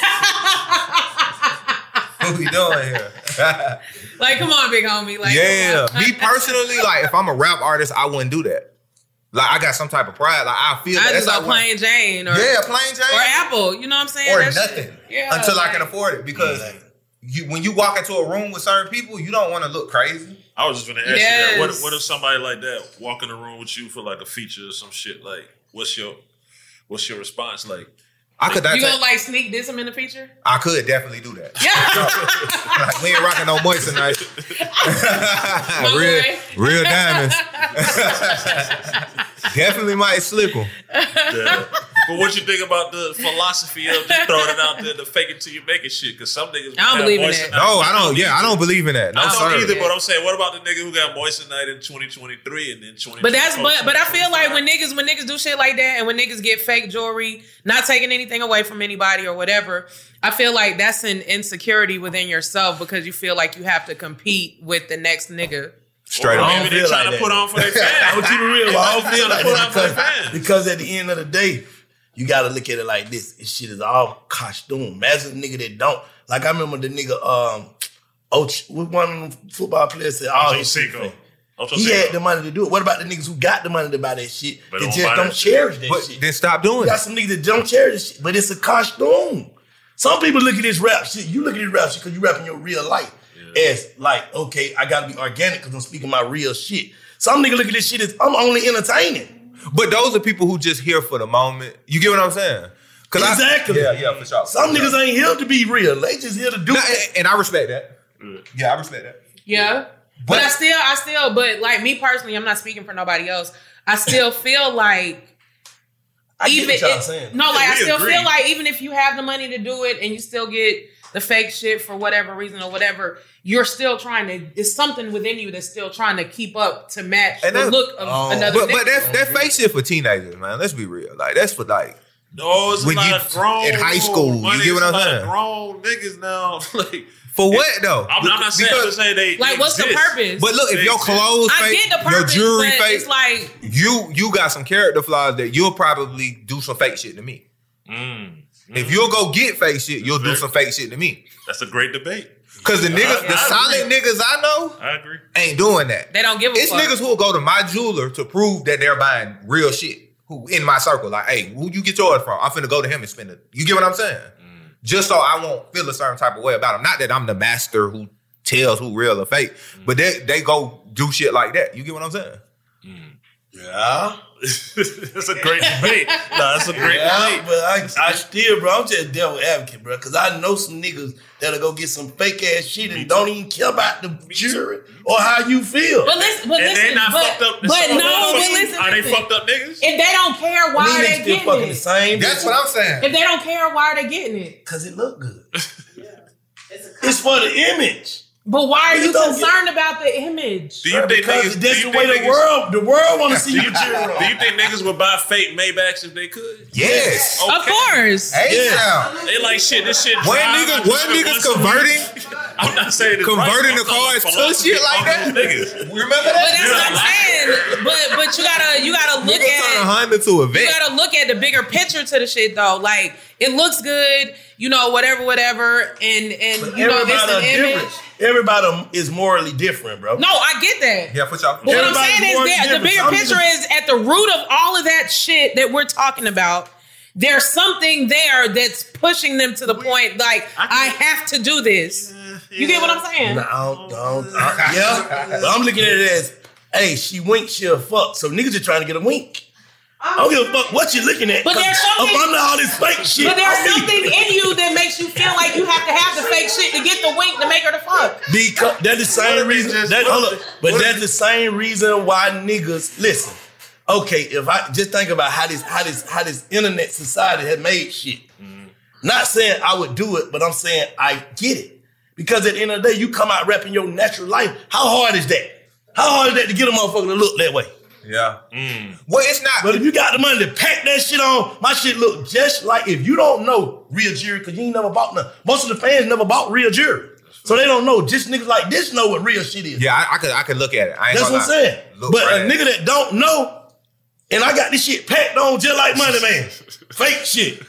what we doing here? Like, come on, big homie. Like, yeah, me personally, like if I'm a rap artist, I wouldn't do that. Like I got some type of pride. Like I feel I that. just That's go like plain Jane or yeah, plain Jane or Apple. You know what I'm saying? or That nothing. shit. Yeah, until like, I can afford it because yeah. you when you walk into a room with certain people, you don't want to look crazy. I was just gonna ask yes. you that. What, what if somebody like that walk in the room with you for like a feature or some shit? Like, what's your what's your response like? I could. You gonna like sneak diss him in the feature? I could definitely do that. Yeah. Like, we ain't rocking no moissanite. real, real diamonds. Definitely might slip them. Yeah. But what you think about the philosophy of just throwing it out there, the fake it till you make it shit? Because some niggas I don't believe in that. No, I don't. Yeah, I don't believe in that. No, I don't sir. either. But I'm saying, what about the nigga who got moissanite in twenty twenty-three and then twenty? But that's but but I feel like when niggas when niggas do shit like that and when niggas get fake jewelry, not taking anything away from anybody or whatever, I feel like that's an insecurity within yourself because you feel like you have to compete with the next nigga. Straight or up. maybe they're trying like to put on for their fans. I'm keep it real. I don't feel like put on for their because, fans. because at the end of the day, you gotta look at it like this. This shit is all costume. Imagine a nigga that don't. Like I remember the nigga, um, Och, one of the football players said, "Oh, he's Cinco." He had the money to do it. What about the niggas who got the money to buy that shit? But They don't just buy don't that cherish shit. that But shit. then stop doing You it. got some niggas that don't cherish this shit, but it's a costume. Some people look at this rap shit. You look at this rap shit because you rapping your real life. Yeah. As like, okay, I gotta be organic because I'm speaking my real shit. Some nigga look at this shit as I'm only entertaining. But those are people who just here for the moment. You get what I'm saying? Cause exactly. I, yeah, yeah, for sure. Some for niggas sure. ain't here to be real. They just here to do Nah, it. and I respect that. Yeah, I respect that. Yeah. But, but I still, I still, but like me personally, I'm not speaking for nobody else. I still feel like I even get what y'all it, saying. no, like Yeah, I we still agree. feel like even if you have the money to do it and you still get the fake shit for whatever reason or whatever, you're still trying to. It's something within you that's still trying to keep up to match And the that- look of Oh. another. But, nigga. but that's that fake shit for teenagers, man. Let's be real. Like that's for like. No, it's when a lot you of grown in high school. money, You get what it's I'm a lot saying? of grown niggas now. like For what though? I'm, I'm not saying. I'm just saying they like, they what's the exist. purpose? But look, if They your exist. clothes I fake, get the your purpose, jewelry but fake, it's like you you got some character flaws that you'll probably do some fake shit to me. Mm. If you'll go get fake shit, you'll do some fake shit to me. That's a great debate. Cause the niggas, I- the I solid agree. niggas I know I agree. ain't doing that. they don't give a It's fuck. niggas who'll go to my jeweler to prove that they're buying real shit. Who in my circle, like, hey, who you get yours from? I'm finna go to him and spend it. You get what I'm saying? Mm. Just so I won't feel a certain type of way about him. Not that I'm the master who tells who real or fake, Mm. but they they go do shit like that. You get what I'm saying? Yeah. That's a great debate. No, that's a great Yeah, debate. but I, I still, bro, I'm just devil advocate, bro, because I know some niggas that'll go get some fake ass shit and don't even care about the jury or how you feel. But listen, but And listen, they not but, fucked up. But Some no, but motherfuckers- listen, Are they listen. fucked up niggas? If they don't care, why These are niggas they still getting fucking it? the same. That's what I'm saying. If they don't care, why are they getting it? Because it look good. It's for the image. But why are Niggas you don't concerned about the image? Do you think Because niggas? that's do you the way think the niggas- world, the world want to see Do you you, cheer do you think niggas would buy fake Maybachs if they could? Yes. Of course. Hey, Yeah. now. They like shit. This shit. One drive, nigga, I just one spent niggas once a converting, week. I'm not saying it's converting right. the I'm cars talking to philosophy shit like on that. those niggas. You remember But that? that's what I'm saying. But but you gotta you gotta look Niggas turn a at Honda to a you vet. gotta look at the bigger picture to the shit though. Like it looks good, you know, whatever, whatever, and and But you know it's everybody an are image. different. Everybody is morally different, bro. No, I get that. Yeah, for sure. But what I'm Everybody's saying is more that the different. bigger Some picture niggas- is at the root of all of that shit that we're talking about. There's something there that's pushing them to the point like I have to do this. You get what I'm saying? No, don't, don't. I- yeah, but I'm looking at it as, hey, she winked, she'll fuck. So niggas just trying to get a wink. I don't give a fuck what you're looking at. But 'cause there's something- up under all this fake shit. But there's I mean, something in you that makes you feel like you have to have the fake shit to get the wink to make her the fuck. Because that's the same reason. just- That, what hold if up, they- but what if- that's the same reason why niggas listen. Okay, if I just think about how this how this how this internet society has made shit. Not saying I would do it, but I'm saying I get it. Because at the end of the day, you come out rapping your natural life. How hard is that? How hard is that to get a motherfucker to look that way? Yeah. Well, it's not. But if you got the money to pack that shit on, my shit look just like if you don't know real jewelry, because you ain't never bought none. Most of the fans never bought real jewelry. So they don't know. Just niggas like this know what real shit is. Yeah, I, I could I could look at it. I ain't That's gonna what I'm lie. saying. Look But right. a nigga that don't know, and I got this shit packed on just like Money Man. Fake shit.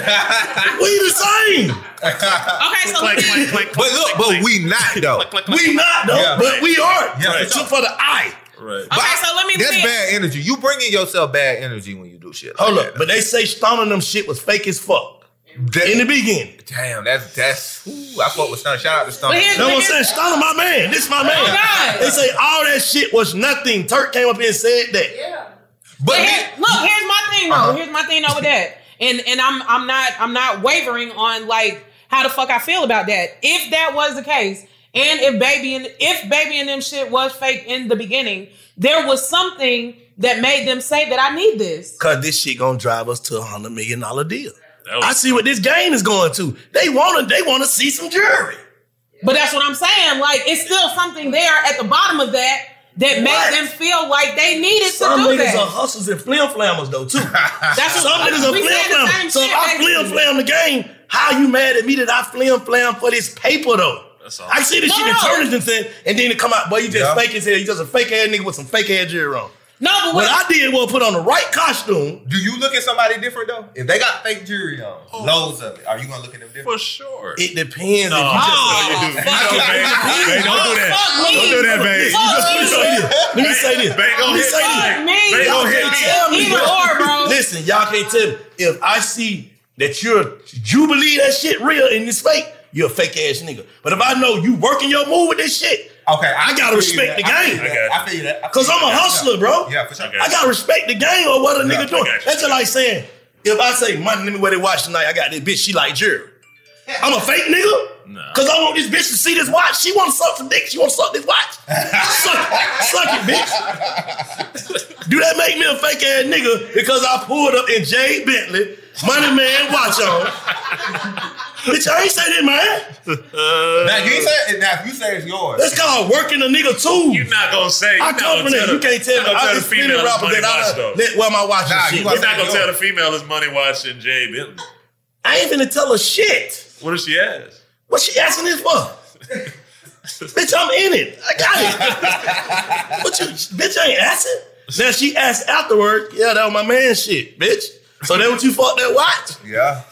We the same. Okay, so let me, But look, but we not though. We not though, Yeah. but we are. Yeah, It's for just for the eye. Right. But Okay, so let me That's see. bad energy. You bringing yourself bad energy when you do shit. Like Hold that. up, but they say Stoner them shit was fake as fuck That- in the beginning. Damn, that's that's. Ooh, I fuck with Stunner. Shout out to Stunner. But here's- That's what I'm saying. Stoner my man. This my man. Oh, God. They say all that shit was nothing. Turk came up here and said that. But Here- me- look, here's my thing though. Uh-huh. Here's my thing though with that. And and I'm I'm not I'm not wavering on like how the fuck I feel about that. If that was the case, and if baby and if baby and them shit was fake in the beginning, there was something that made them say that I need this. Cause this shit gonna drive us to a hundred million dollar deal. That was- I see what this game is going to. They wanna they wanna see some jewelry. But that's what I'm saying. Like it's still something there at the bottom of that that made What? them feel like they needed Some to do niggas that. are hustlers and flim flammers though too. That's what- Some niggas are we flim said the flammers. same So if shit, I flim basically. flam the game, how you mad at me that I flim flam for this paper though? That's all. I see this No, shit in no. tournaments and said, and then it come out, boy, you just Yeah. fake as hell. You just a fake ass nigga with some fake ass jewelry on. No, but What what, I did was put on the right costume. do you look at somebody different though? If they got fake jewelry on, loads of it, are you gonna look at them different? For sure. It depends No, if you just. Oh, no, you do. fuck. No, babe. Babe, don't do that. Fuck me. Don't do that, babe. Fuck Let me me. say this. Let me say this. Babe, go Let me ahead. say Fuck this. me. Babe, Y'all go ahead. can't tell me, Either bro. or, bro. Listen, y'all can't tell me. If I see that you're, you believe that shit real and it's fake, you're a fake ass nigga. But if I know you working your move with this shit, Okay, I gotta feel you respect the that. I game. feel you that. I feel you that. I feel Cause you I'm a that. hustler, bro. Yeah, for sure. Okay. I gotta respect the game or what a Yeah, nigga I doing. got you. That's just like saying, If I say, money, let me wear this watch tonight, I got this bitch, she like jewelry. I'm a fake nigga? No. Cause I want this bitch to see this watch. She wanna suck some dick. She wanna suck this watch. Suck it. Suck it, bitch. Do that make me a fake ass nigga because I pulled up in Jay Bentley, Money Man watch on? Bitch, I ain't say that, man. Uh, now, you ain't say, now, if you say it's yours. That's called working a nigga too. You're not gonna say. I come from that. You can't tell me. I just female rapper that I let wear my watch and shit. You're not gonna tell the female it's Money Watch and Jay Bentley. I ain't finna tell her shit. What does she ask? What she asking this for? Bitch, I'm in it. I got it. What you, bitch, I ain't asking. Now she asked afterward, yeah, that was my man shit, bitch. So that what you fucked that watch? Yeah.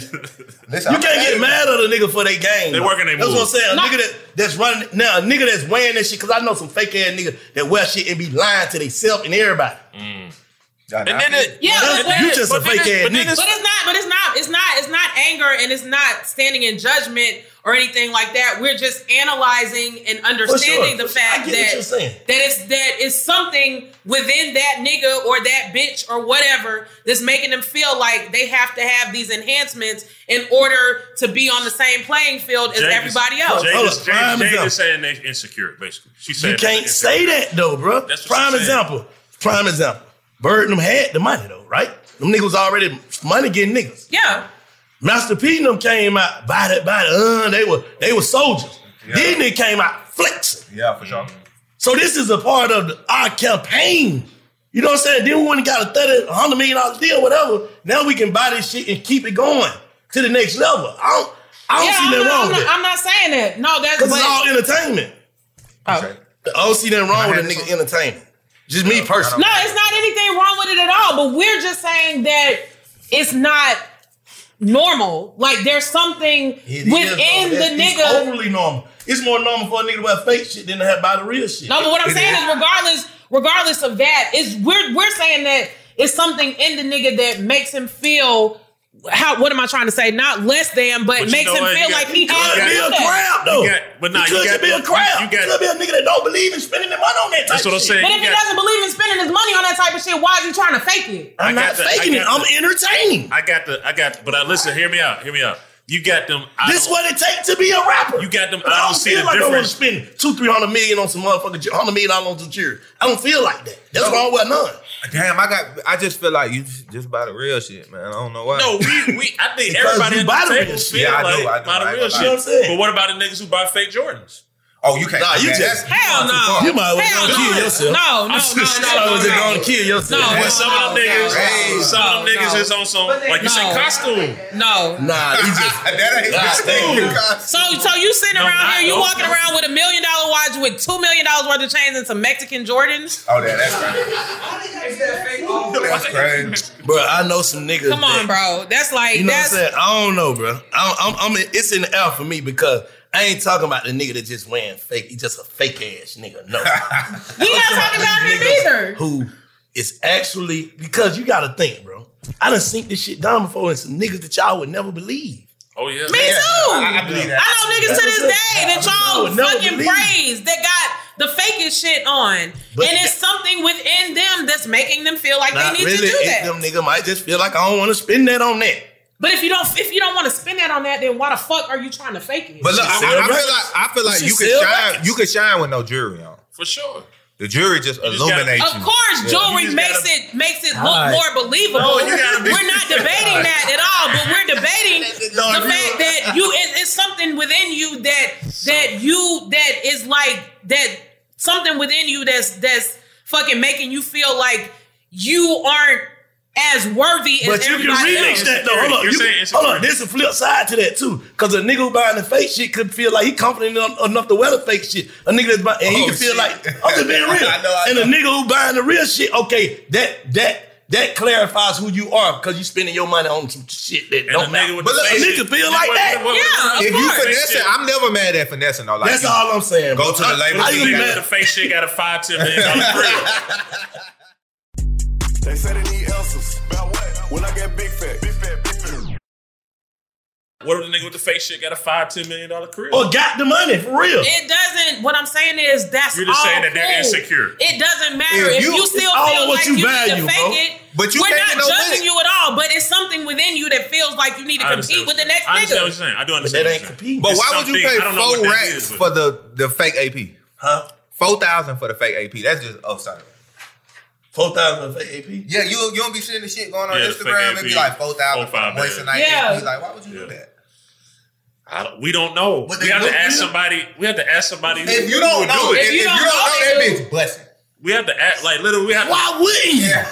Listen, you can't get mad at a nigga for their game. They working their That's move. what I'm saying. A No. nigga that, that's running, now a nigga that's wearing that shit, because I know some fake ass nigga that wear shit and be lying to themselves and everybody. Mm. And then it, Yeah, That's- but, you just a but fake then- ass but then nigga. it's- But it's not. But it's not. It's not. It's not anger, and it's not standing in judgment or anything like that. We're just analyzing and understanding For sure. the fact I get what that you're saying. that it's that it's something within that nigga or that bitch or whatever that's making them feel like they have to have these enhancements in order to be on the same playing field as Jay everybody just- else. Jay Hold just, up, Jay, prime Jay example. just saying they insecure, basically. She said You can't say that though, bro. That's what Prime she said. example. Prime example. Bird and them had the money though, right? Them niggas already money getting niggas. Yeah. Master P and them came out, buy that, buy that, uh, they were they were soldiers. Yeah. These niggas came out flexing. Yeah, for sure. So this is a part of the, our campaign. You know what I'm saying? Then we went and got a thirty, a hundred million dollar deal, whatever. Now we can buy this shit and keep it going to the next level. I don't, I don't yeah, see I'm nothing not, wrong I'm with not, that. I'm not saying that. No, that's Because but, it's all entertainment. Oh. I don't see nothing wrong with a nigga entertaining. Just me personally. No, it's not anything wrong with it at all. But we're just saying that it's not normal. Like there's something It is, within though. the It's- nigga. It's overly normal. It's more normal for a nigga to wear fake shit than to have buy the real shit. No, but what I'm It saying is. is, regardless, regardless of that, is we're we're saying that it's something in the nigga that makes him feel. How? What am I trying to say? Not less than, but, But you makes know him what? feel You like got- he you has Could to be do a that. crowd though. You got- but nah, It you could got be a the- crowd. you got- Could be a nigga that don't believe in spending the money on that type That's what I'm of shit. saying. But You if he got- doesn't believe in spending his money on that type of shit, why is he trying to fake it? I'm I not got the- I faking it. got I'm the- entertaining. I got the, I got, but I listen. Hear me out. Hear me out. You got them. I This don't- what it takes to be a rapper. You got them. But I don't see feel the like I want to difference. spend two, three hundred million on some motherfucking ju- hundred million dollars on some jury. I don't feel like that. That's wrong with none. Damn, I got. I just feel like you just, just buy the real shit, man. I don't know why. No, we, we. I think Because everybody you at buy the the table real feel shit. Yeah, I like do, I do, buy the I real ain't shit. gonna lie. But what about the niggas who buy fake Jordans? Oh, you can't. Nah, you man, just- that's- Hell that's too no. far. You might as well Hell go kill no. yourself. No, no, no, I no, was no, just no. going to kill yourself. No, But no, some of them no, niggas, Hey, some of them no, niggas no. is on some, like you said, No. costume. No. Nah, he just. That ain't Nah, thank you. So, so you sitting No, around not here, you those. walking around with a million dollar watch with two million dollars worth of chains and some Mexican Jordans? Oh, yeah, that's crazy. That's crazy. Bro, I know some niggas. Come on, that- bro. That's like You know that's. what I'm saying? I don't know, bro. I'm, I'm, I'm in, it's in the air for me because I ain't talking about the nigga that just wearing fake. He just a fake ass nigga. No. We not talking about him Niggas either. Who is actually, because you gotta think, bro. I done seen this shit down before and some niggas that y'all would never believe. Oh yeah. Me too. I, I believe that. I know niggas to this day that I y'all would never fucking believe. praise that got the fakest shit on, But and it's something within them that's making them feel like Not they need really. to do It- that. Them nigga might just feel like I don't want to spend that on that. But if you don't, if you don't want to spend that on that, then why the fuck are you trying to fake it? But look, She I, sell I, I feel records. like I feel like She you can sell shine. records. You can shine with no jewelry on. For sure. The jury just just illuminates Of you. course, Yeah. jewelry You just makes gotta- it makes it look Alright. more believable. No, you gotta be- We're not debating that at all, but we're debating No, the I fact that you it, it's something within you that that you that is like that something within you that's that's fucking making you feel like you aren't as worthy as But you can everybody remix else. that though. Hold on, You're you, saying hold on. insecurity. There's a flip side to that too, because a nigga who buying the fake shit could feel like he confident enough, enough to wear the fake shit. A nigga that's buying, and he Oh, can feel shit. like I'm just being real. I know, I and know. a nigga who buying the real shit, okay, that that that clarifies who you are because you spending your money on some shit that And don't a matter. nigga with But the look, a fake nigga shit. feel like What- that. what- Yeah, of If you course. finessing, I'm never mad at finessing though. Like That's you all I'm saying. Go bro. to the label. How you gonna be Nigga mad? with the fake shit got a five ten million dollar grill. They say they need answers. About what? When I get big fat. Big fat, big fat. What if the nigga with the fake shit got a five, ten million dollar career? Or got the money for real? It doesn't. What I'm saying is that's You're just all saying that they're cool. insecure. It doesn't matter if If you, you- still it's all feel what like you you, value, need to fake bro. it. But you we're can't not get no judging money. you at all. But it's something within you that feels like you need to I compete understand with what the next I understand what nigga. you're saying. I do But understand. that what ain't you're saying. competing. But It's why would you something- pay I don't know four what that racks is, but- for the, the fake A P? Huh? Four thousand for the fake A P. That's just upside. Four thousand for A P? Yeah, you you don't be seeing the shit going on Yeah, the fake Instagram. A P, It'd be like four thousand four, five for moisture bands. night. Yeah. A P. Like, why would you Yeah. do that? I don't, we don't know. But We they have to look ask good. somebody. We have to ask somebody. who- If you who don't would know, do if, it. if you don't know, that they bitch, blessing. We have to act like literally. We have. Why wouldn't you? Like,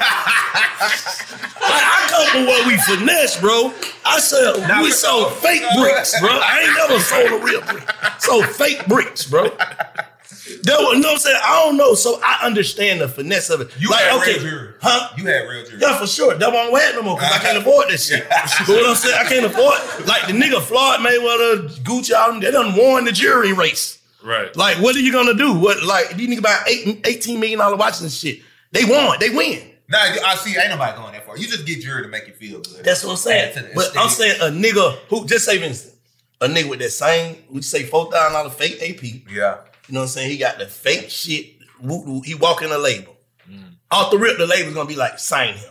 I come from where we finesse, bro. I sell, Now we we sold sold- fake bricks, bro. I ain't never sold a real brick. Sold fake bricks, bro. That was, you know what I'm saying? I don't know, so I understand the finesse of it. You like, had okay, real jewelry. huh? You had real jewelry. Yeah, for sure. That won't wear it no more because I can't afford this shit. But what I'm saying, I can't afford. Like the nigga Floyd Mayweather, Gucci, all them, they done won the jury race. Right. Like, what are you gonna do? What, like, these niggas buy eight, eighteen million dollars watches and shit. They won. They win. Nah, I see. Ain't nobody going that far. You just get jewelry to make you feel good. That's what I'm saying. Add to the But I'm aesthetic. saying a nigga who, just say for instance, a nigga with that same, we say four thousand dollars fake A P. Yeah. You know what I'm saying? He got the fake shit. Woo, woo, he walk in a label. Off the rip, the label's gonna be like, sign him.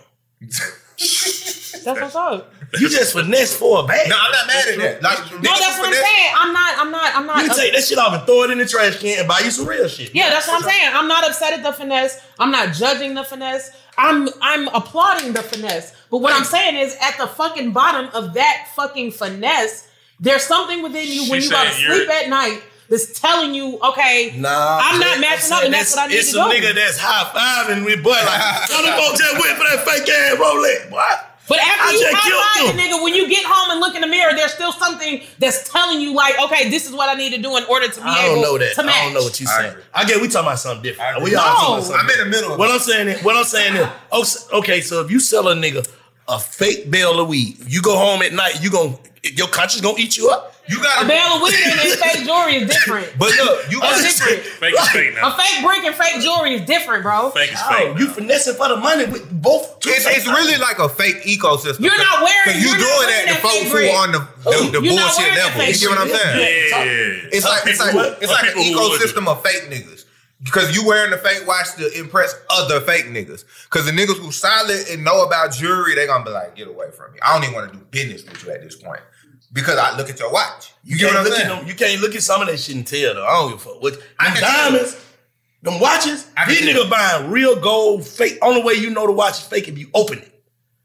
That's what's up. You just finesse for a bag. No, I'm not mad at that. Like, No, that's what I'm saying. I'm not. I'm not. I'm not. You can take that shit off and throw it in the trash can and buy you some real shit. Yeah, that's what I'm saying. I'm not upset at the finesse. I'm not judging the finesse. I'm I'm applauding the finesse. But what I'm saying is, at the fucking bottom of that fucking finesse, there's something within you when She you go to saying you're- sleep at night that's telling you, okay, Nah, I'm not Jack, matching I'm up, and saying that's what I need it's to a do. nigga that's high fiving with boy like, y'all them folks just went for that fake ass Rolex, boy. But after I you just high killed five the them. nigga, when you get home and look in the mirror, there's still something that's telling you, like, okay, this is what I need to do in order to be I able don't know that. to match. I don't know what you're I saying. agree. I, get we talking about something different. We No. all talking about something I'm in the middle of What it. I'm saying is, what I'm saying is, oh, okay, so if you sell a nigga a fake bale of weed, you go home at night, you gon' your conscience gonna eat you up. You got A bale of weed and fake jewelry is different. But look, you got It's different. Fake is fake A now. fake brick and fake jewelry is different, bro. Fake is Oh, fake. you now. finessing for the money with both. two It's, fake it's really like a fake ecosystem. You're not wearing- Cause you you're not doing wearing that to that folks fake who brick. on the, the, the You're not bullshit wearing that level. fake You get what I'm shit. saying? Yeah. It's like it's Some like people- it's like an some people would. ecosystem of fake niggas. Because you wearing the fake watch to impress other fake niggas. Because the niggas who solid and know about jewelry, they gonna be like, get away from me. I don't even want to do business with you at this point. Because I look at your watch. You, You get can't what I'm look at saying? them. You can't look at some of that shit and tell though. I don't give a fuck. What I them can tell. diamonds, them watches, I can these tell. niggas buying real gold fake. Only way you know the watch is fake if you open it.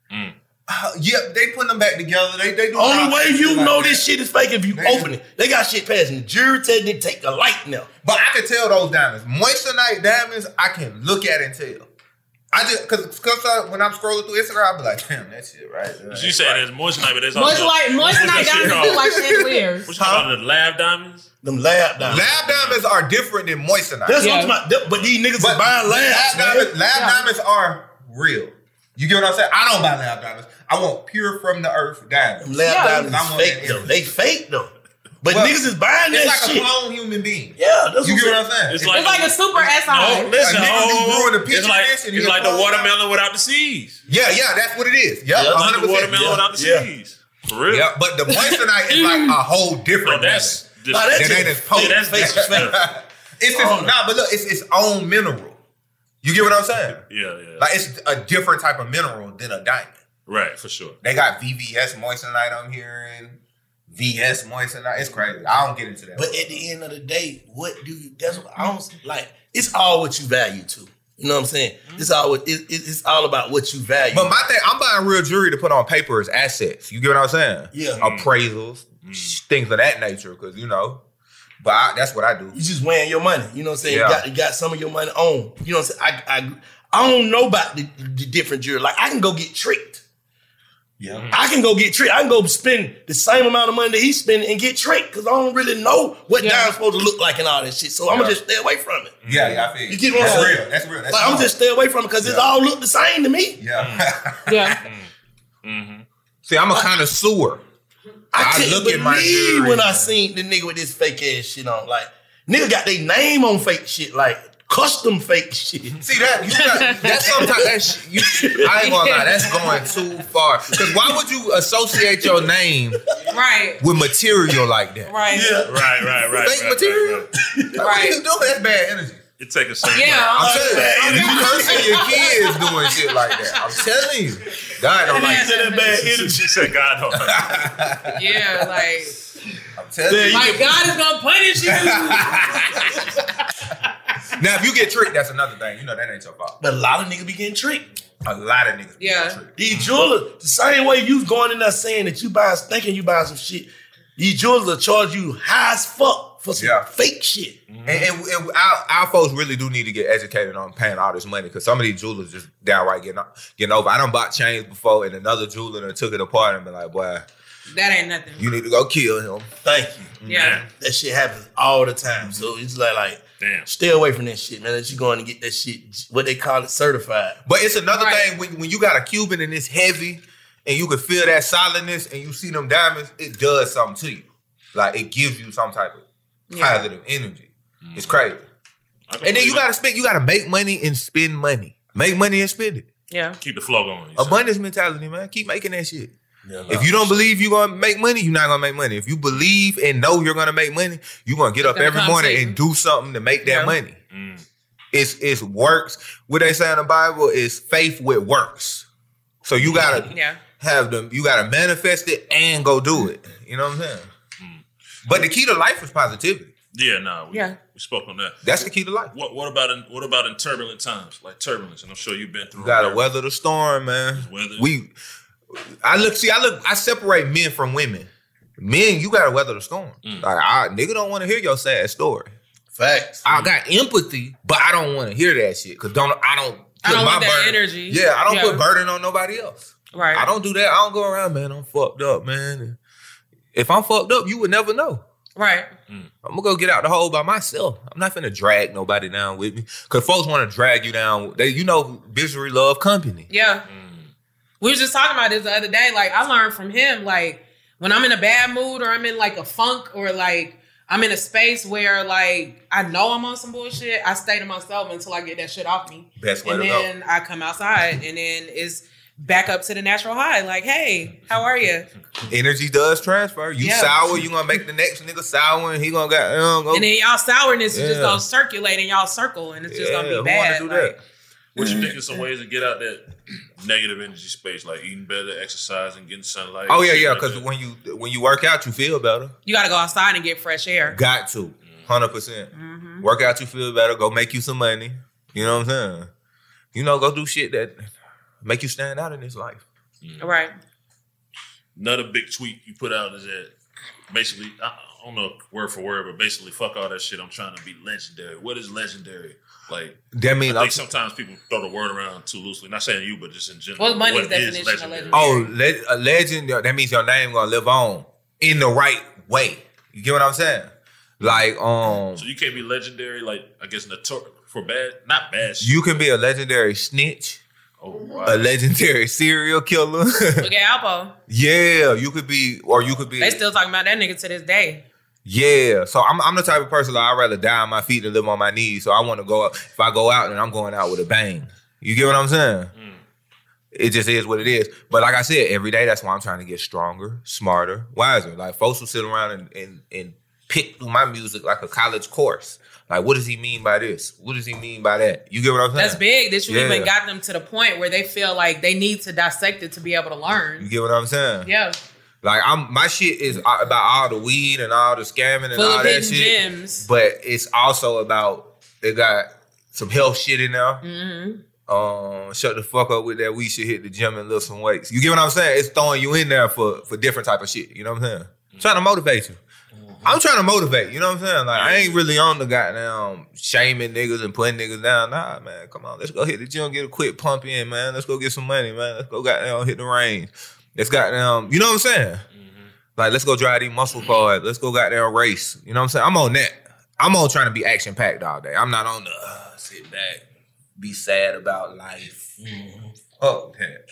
Uh, yeah, they putting them back together. They they do Only all way that you shit like know that. this shit is fake if you They open do. it. They got shit passing jury technique, take a light now. But I can tell those diamonds. Moissanite diamonds, I can look at and tell. I just, cause, cause uh, when I'm scrolling through Instagram, I'll be like, damn, that shit, right? That You ain't say right. there's moissanite, but there's Moissanite, also moissanite what's that shit diamonds called? look like chandeliers. What you call it? The lab diamonds? Them lab diamonds. Lab diamonds are different than moissanite. That's Yeah. what I'm talking about. But these niggas But is buying labs, lab man. diamonds, lab Yeah. diamonds are real. You get what I'm saying? I don't buy lab diamonds. I want pure from the earth diamonds. Them lab Yeah. diamonds I is want fake that though. energy. They fake though. But Well, niggas is buying It's that like shit. a clone human being. Yeah, that's You what get I'm what I'm saying? It's It's like a super S I. No, listen. A nigga be Oh, brewing a it's picture like of this and it's he'll like the pull it out. watermelon without the seeds. Yeah, yeah, that's what it is. Yep, Yeah, Like one hundred the percent. watermelon yeah, without the yeah. seeds. For real. Yeah, but the moissanite is like a whole No, different. that's level. just, Nah, that's That ain't just as potent. yeah, that's fake. just fake. It's its, Oh. nah, but look, it's its own mineral. You get what I'm saying? yeah, yeah. Like it's a different type of mineral than a diamond. Right, for sure. They got V V S moissanite I'm hearing, V S moissanite. It's crazy. I don't get into that. But at the end of the day, what do you? That's what I don't like. It's all what you value to. You know what I'm saying? It's all. It, it, it's all about what you value. But my thing, I'm buying real jewelry to put on paper as assets. You get what I'm saying? Yeah. Appraisals, things of that nature, because you know. But I, that's what I do. you just weighing your money. You know what I'm saying? Yeah. You got you got some of your money on. You know what I'm saying? I I, I don't know about the, the different jewelry. Like I can go get tricked. Yeah. I can go get tricked. I can go spend the same amount of money that he's spending and get tricked because I don't really know what Yeah. diamond's supposed to look like and all that shit. So I'm Yeah. gonna just stay away from it. Yeah, yeah, I feel you. You get what I'm That's saying? real. That's real. That's Like I'm smart. just stay away from it because it Yeah. all look the same to me. Yeah. Yeah. See, I'm a connoisseur. I, I couldn't look at my believe jewelry. when I seen the nigga with this fake ass shit on. Like, nigga got their name on fake shit. Like, custom fake shit. See that? You got, that's sometimes that's you. I ain't gonna lie, that's going too far. Because why would you associate your name right with material like that? Right. Yeah. Right, right, right. Fake right, material. Right, right. Like, what are you doing? That's bad energy. It take a second. Yeah, I'm telling bad you, you cursing your kids doing shit like that. I'm telling you, God don't like that bad energy. She said God don't like Yeah, like I'm telling you. like God is gonna punish you. Now, if you get tricked, that's another thing. You know that ain't your fault. But a lot of niggas be getting tricked. A lot of niggas. Be Yeah. getting tricked. These jewelers, the same way you going in there saying that you buy, thinking you buy some shit, these jewelers will charge you high as fuck for some Yeah. fake shit. And, and, and our, our folks really do need to get educated on paying all this money because some of these jewelers just downright getting getting over. I done bought chains before, and another jeweler done took it apart and been like, "Boy, That ain't nothing. you need to go kill him." Thank you. Yeah. That shit happens all the time. So it's like, like Damn. stay away from that shit, man. That you going to get that shit, what they call it, certified. But it's another Right. thing when, when you got a Cuban and it's heavy, and you can feel that solidness, and you see them diamonds, it does something to you. Like it gives you some type of Yeah. positive energy. It's crazy. And then you gotta spend, you gotta make money and spend money. Make money and spend it. Yeah. Keep the flow going. Abundance mentality, man. Keep making that shit. Yeah, If you don't believe you're gonna make money, you're not gonna make money. If you believe and know you're gonna make money, you're gonna get It's up gonna every come morning to you. and do something to make that Yeah. money. Mm. It's it's works. What they say in the Bible is faith with works. So you gotta Yeah. have them, you gotta manifest it and go do it. You know what I'm saying? Mm. But the key to life is positivity. Yeah, no. We, Yeah. we spoke on that. That's the key to life. What what about in what about in turbulent times? Like turbulence, and I'm sure you've been through You gotta that. weather the storm, man. Weather. We I look, see, I look, I separate men from women. Men, you gotta weather the storm. Mm. Like, I, nigga don't want to hear your sad story. Facts. I got empathy, but I don't want to hear that shit because don't I don't. I put don't my want that burden- energy. Yeah, I don't Yeah. put burden on nobody else. Right. I don't do that. I don't go around, man. I'm fucked up, man. If I'm fucked up, you would never know. Right. I'm gonna go get out the hole by myself. I'm not finna drag nobody down with me. Cause folks want to drag you down. They, you know, misery love company. Yeah. We was just talking about this the other day. Like, I learned from him, like, when I'm in a bad mood or I'm in like a funk or like I'm in a space where like I know I'm on some bullshit, I stay to myself until I get that shit off me. Best way and to go. then I come outside and then it's back up to the natural high. Like, hey, how are you? Energy does transfer. You Yeah. sour, you gonna make the next nigga sour, and he gonna get. Uh, go. And then y'all sourness is just Yeah. gonna circulate in y'all circle and it's just Yeah, gonna who be wanna bad. do Like, that? What you think of some ways to get out that negative energy space, like eating better, exercising, getting sunlight? Oh yeah, shit yeah. like Because that? when you when you work out, you feel better. you gotta go outside and get fresh air. Got to, hundred percent. Work out, you feel better. Go make you some money. You know what I'm saying? You know, go do shit that make you stand out in this life. Right. Another big tweet you put out is that basically, I I don't know word for word, but basically, fuck all that shit. I'm trying to be legendary. What is legendary? Like, That mean I I'm- think sometimes people throw the word around too loosely. Not saying you, but just in general. What's money's What is definition of legendary? Oh, le- a legend. That means your name gonna live on in the right way. You get what I'm saying? Like, um, So you can't be legendary, like I guess notor- for bad, not bad. Shit. you can be a legendary snitch, Oh, wow. a legendary serial killer. Look at Alpo. Yeah, you could be, or you could be. They still talking about that nigga to this day. Yeah, so I'm I'm the type of person like I'd rather die on my feet than live on my knees. So I want to go out. If I go out, then I'm going out with a bang. You get what I'm saying? Mm. It just is what it is. But like I said, every day that's why I'm trying to get stronger, smarter, wiser. Like folks will sit around and and, and pick through my music like a college course. Like, what does he mean by this? What does he mean by that? You get what I'm saying? That's big that you Yeah. even got them to the point where they feel like they need to dissect it to be able to learn. You get what I'm saying? Yeah. Like I'm, my shit is about all the weed and all the scamming and Full all of that hidden shit. gems. But it's also about they got some health shit in there. Mm-hmm. Um, shut the fuck up with that. We should hit the gym and lift some weights. You get what I'm saying? It's throwing you in there for for different type of shit. You know what I'm saying? Trying to motivate you. I'm trying to motivate. You know what I'm saying? Like I ain't really on the goddamn shaming niggas and putting niggas down. Nah, man. Come on, let's go hit the gym, get a quick pump in, man. Let's go get some money, man. Let's go goddamn hit the range. Let's goddamn. You know what I'm saying? Like, let's go drive these muscle cars. Let's go goddamn race. You know what I'm saying? I'm on that. I'm on trying to be action packed all day. I'm not on the uh, sit back, be sad about life. Mm-hmm. Oh, that.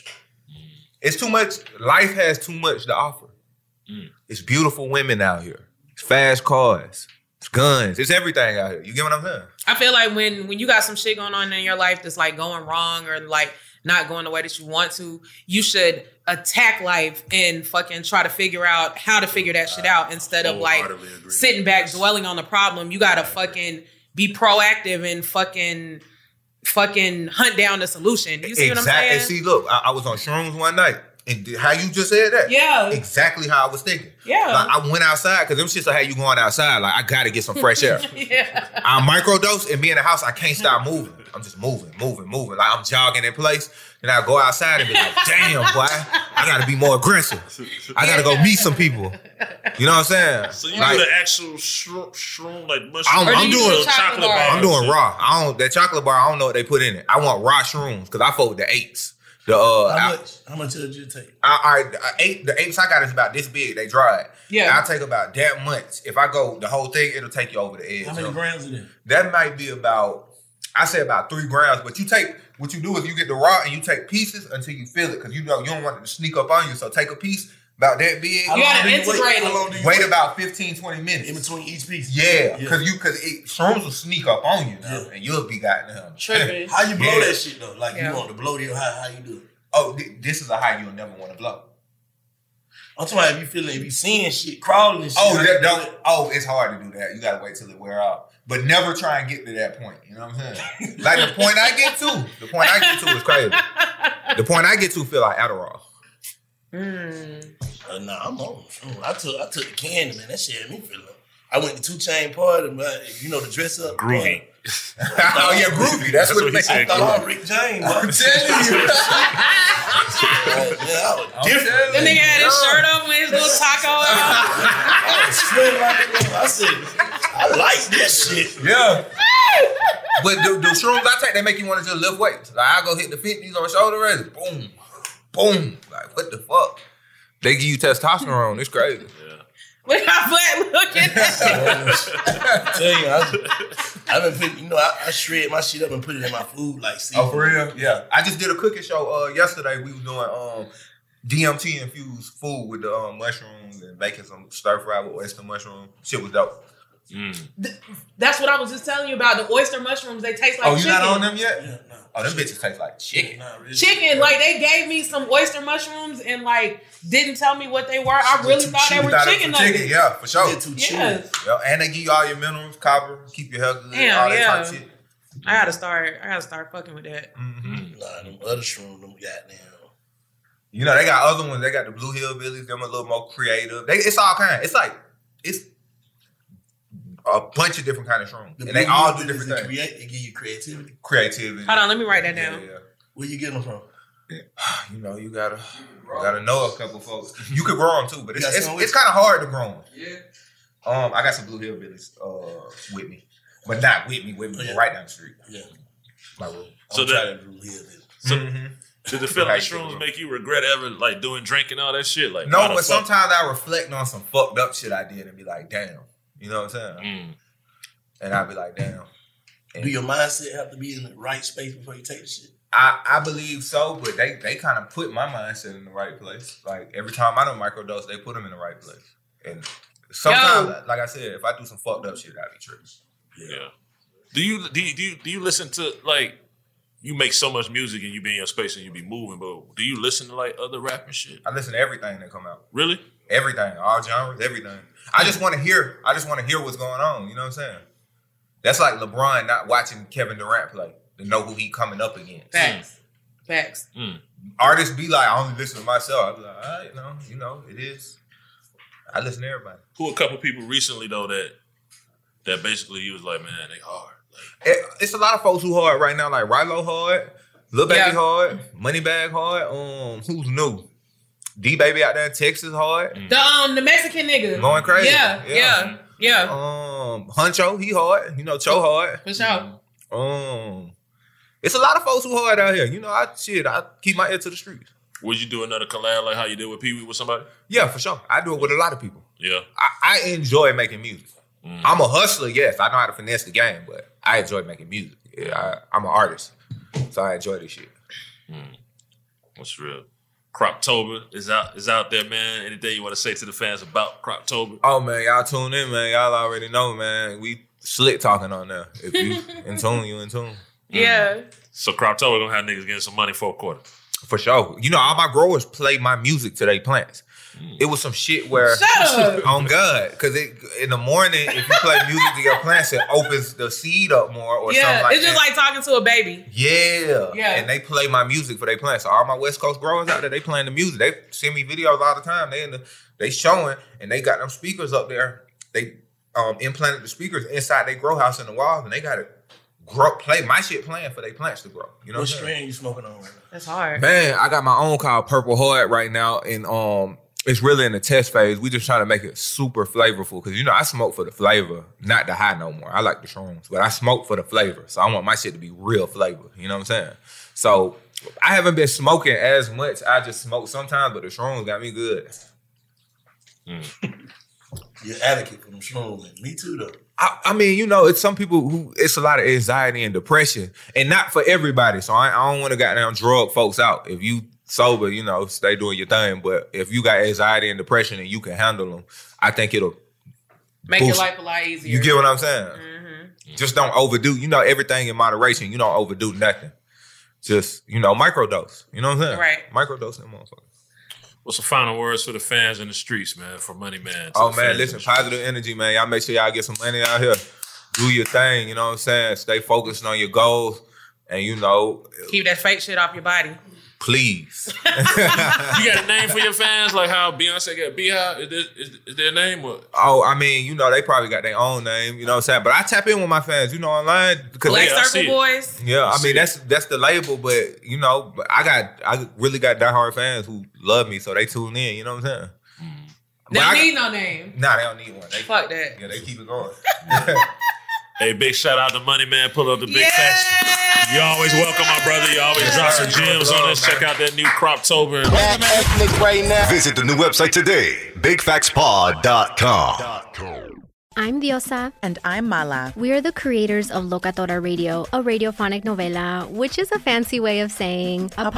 It's too much. Life has too much to offer. Mm. It's beautiful women out here. It's fast cars. It's guns. It's everything out here. You get what I'm saying? I feel like when when you got some shit going on in your life that's like going wrong or like not going the way that you want to, you should attack life and fucking try to figure out how to figure that shit out instead of like sitting back dwelling on the problem. You gotta fucking be proactive and fucking fucking hunt down the solution. You see exactly. what I'm saying? And see, look, I, I was on shrooms one night. And how you just said that? Yeah. Exactly how I was thinking. Yeah. Like, I went outside, because them shits will have you going outside. Like, I got to get some fresh air. Yeah. I microdose and be in the house, I can't stop moving. I'm just moving, moving, moving. Like, I'm jogging in place. And I go outside and be like, damn, boy, I got to be more aggressive. I got to go meet some people. You know what I'm saying? So you like, do the actual shroom, shroom like mushroom? I'm, I'm do doing chocolate, chocolate bar. I'm doing raw. I don't that chocolate bar. I don't know what they put in it. I want raw shrooms because I fuck with the eights. The uh, How I, much? How much did you take? I, I, I eight the eights I got is about this big. They dried. Yeah. I take about that much. If I go the whole thing, it'll take you over the edge. How many so grams is it? that might be about. I say about three grams. But you take what you do is you get the raw and you take pieces until you feel it because you know you don't want it to sneak up on you. So take a piece about that big. You gotta integrate wait, it. How long do you wait, wait about fifteen, twenty minutes in between each piece. Yeah, because yeah. you because shrooms will sneak up on you now, yeah. and you'll be goddamn tripping. How you blow yeah. that shit though? Like yeah. you want to blow it? How how you do it? Oh, th- this is a high you'll never want to blow. I'm talking about if you feeling, if you seeing shit crawling and shit. Oh, that don't. Oh, it's hard to do that. You gotta wait till it wear off. But never try and get to that point. You know what I'm saying? Like the point I get to, the point I get to is crazy. The point I get to feel like Adderall. Mm. Uh, nah, I'm on. I took I took the candy, man. That shit had me feeling. I went to Two Chain party, but you know the dress up. Groovy. Oh yeah, groovy. That's, That's what, what he said. I thought Rick James. I'm telling you. Yeah, I was different. The nigga had his shirt up with his little taco out. I was sweating like a little. I said, I like this shit. Yeah. But the, the shrooms I take, they make you want to just lift weights. Like I go hit the fifties on shoulder raises. Boom. Boom. Like what the fuck? They give you testosterone. It's crazy. Yeah. Look how black looking at I tell you, I, I've been putting, you know, I, I shred my shit up and put it in my food like seafood. Oh, for real? Yeah. I just did a cooking show uh, yesterday. We was doing um, D M T infused food with the um, mushrooms and making some stir fry with oyster mushroom. Shit was dope. Mm. That's what I was just telling you about. The oyster mushrooms, they taste like oh, chicken. Oh, you not on them yet? Yeah, no. Oh, them bitches taste like chicken. Really. Chicken, like they gave me some oyster mushrooms and like didn't tell me what they were. I really thought chewy. they were thought chicken chicken. nuggets. Yeah, for sure. They're too Yes. chewy. Yeah, and they give you all your minerals, copper, keep your health good, Damn, all that yeah. type of shit. I gotta start. I gotta start fucking with that. Mm-hmm. Nah, them other shrooms, them goddamn. You know, they got other ones. They got the Blue Hillbillies. Them a little more creative. They, it's all kind. It's like it's a bunch of different kind of shrooms, The and they all do Hillbillies different things. Create, they give you creativity. Creativity. Hold on, let me write that down. Yeah, yeah. Where you getting them from? You know, you gotta you gotta know a couple folks. You could grow them too, but it's You got it's, some it's with kind of hard to grow them. Yeah. Um, I got some Blue Hillbillies uh, with me, but not with me, with me, Oh, yeah. but right down the street. Yeah. My room. So I'm that- trying to do Hillbillies. So, Mm-hmm. did the feeling of shrooms make you regret ever like doing drinking all that shit? Like No, why the but fuck- sometimes I reflect on some fucked up shit I did and be like, damn. You know what I'm saying? Mm. And I'd be like, damn. And Do your mindset have to be in the right space before you take the shit? I, I believe so, but they, they kind of put my mindset in the right place. Like every time I don't microdose, they put them in the right place. And sometimes, Yo. like I said, if I do some fucked up shit, I'd be tripping. Yeah. Do you do you, do you do you listen to like you make so much music and you be in your space and you be moving, but do you listen to like other rap and shit? I listen to everything that come out. Really? Everything, all genres, everything. I just want to hear. I just want to hear what's going on. You know what I'm saying? That's like LeBron not watching Kevin Durant play to know who he coming up against. Facts. Facts. Mm. Artists be like, I only listen to myself. I be like, all right, no, you know, it is. I listen to everybody. Who a couple people recently though that that basically he was like, man, they hard. It, it's a lot of folks who hard right now, like Rilo hard, Lil Baby Yeah. hard, Moneybag hard. Um, who's new? D Baby out there in Texas hard, The um the Mexican nigga. going crazy. Yeah, yeah, yeah. Um, Huncho, he hard. You know, Cho hard. For sure. Um, it's a lot of folks who hard out here. You know, I shit. I keep my ear to the streets. Would you do another collab like how you did with Pee Wee with somebody? Yeah, for sure. I do it with a lot of people. Yeah. I, I enjoy making music. Mm. I'm a hustler, yes. I know how to finesse the game, but I enjoy making music. Yeah, I, I'm an artist, so I enjoy this shit. Mm. What's real? Croptober is out is out there, man. Anything you want to say to the fans about Croptober? Oh man, y'all tune in, man. Y'all already know, man. We slick talking on there. If you in tune, you in tune. Yeah. So Croptober gonna have niggas getting some money for a quarter. For sure. You know, all my growers play my music to their plants. Mm. It was some shit where, Shut up. on God, because in the morning, if you play music to your plants, it opens the seed up more or Yeah, something like it's just that. like talking to a baby. Yeah. Yeah. And they play my music for their plants. So all my West Coast growers out there, they playing the music. They send me videos all the time. They in the, they showing, and they got them speakers up there. They um, implanted the speakers inside their grow house in the walls, and they got it grow play my shit playing for their plants to grow. You know What what I'm saying? strain you smoking on right now? That's hard. Man, I got my own called Purple Heart right now, and um, it's really in the test phase. We just trying to make it super flavorful because you know I smoke for the flavor, not the high no more. I like the shrooms, but I smoke for the flavor, so I want my shit to be real flavor. You know what I'm saying? So I haven't been smoking as much. I just smoke sometimes, but the shrooms got me good. Mm. You're an advocate for them shrooms. Me too, though. I, I mean, you know, it's some people who it's a lot of anxiety and depression, and not for everybody. So I, I don't want to goddamn drug folks out. If you sober, you know, stay doing your thing. But if you got anxiety and depression and you can handle them, I think it'll Make boost. your life a lot easier. You get what I'm saying? Mm-hmm. Just don't overdo. You know, everything in moderation. You don't overdo nothing. Just you know, microdose. You know what I'm saying? Right. Microdose, them motherfuckers. What's the final words for the fans in the streets, man? For Money Man. Oh man, listen, positive energy, man. Y'all make sure y'all get some money out here. Do your thing, you know what I'm saying? Stay focused on your goals. And you know, Keep that fake shit off your body. please. You got a name for your fans, like how Beyonce got Beehive? Is, there- is, is there a name? Or? Oh, I mean, you know, they probably got their own name, you know what I'm saying? But I tap in with my fans, you know, online. Because Black they, I Circle see it. Boys. Yeah, I I see mean it. that's that's the label, but you know, but I got I really got diehard fans who love me, so they tune in. You know what I'm saying? They But don't I- need no name. Nah, they don't need one. They, Fuck that. yeah, they keep it going. Hey, big shout out to Money Man. Pull up the big Yeah. facts. You always welcome, my brother. You always drop some gems on us. Check out that new Croptober. Visit the new website today, big facts pod dot com. I'm Diosa. And I'm Mala. We are the creators of Locatora Radio, a radiophonic novela, which is a fancy way of saying a,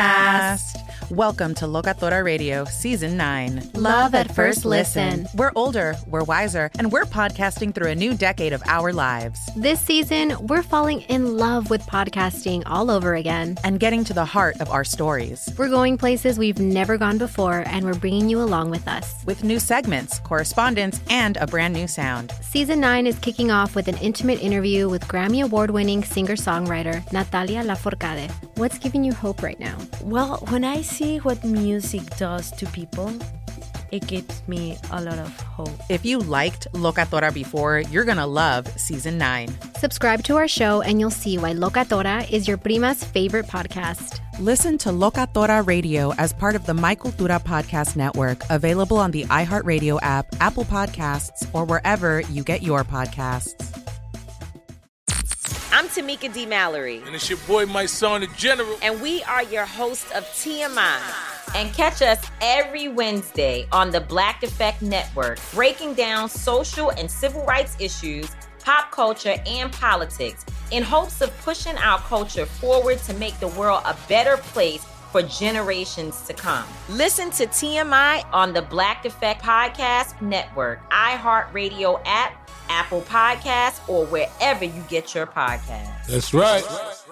Welcome to Locatora Radio, Season nine. Love at first listen. We're older, we're wiser, and we're podcasting through a new decade of our lives. This season, we're falling in love with podcasting all over again. And getting to the heart of our stories. We're going places we've never gone before, and we're bringing you along with us. With new segments, correspondence, and a brand new sound. Season nine is kicking off with an intimate interview with Grammy Award-winning singer-songwriter Natalia Lafourcade. What's giving you hope right now? Well, when I see what music does to people, it gives me a lot of hope. If you liked Locatora before, you're gonna love Season nine. Subscribe to our show and you'll see why Locatora is your prima's favorite podcast. Listen to Locatora Radio as part of the My Cultura Podcast Network, available on the iHeartRadio app, Apple Podcasts, or wherever you get your podcasts. I'm Tamika D. Mallory. And it's your boy, my son, the General. And we are your hosts of T M I. And catch us every Wednesday on the Black Effect Network, breaking down social and civil rights issues, pop culture, and politics in hopes of pushing our culture forward to make the world a better place for generations to come. Listen to T M I on the Black Effect Podcast Network, iHeartRadio app, Apple Podcasts, or wherever you get your podcasts. That's right.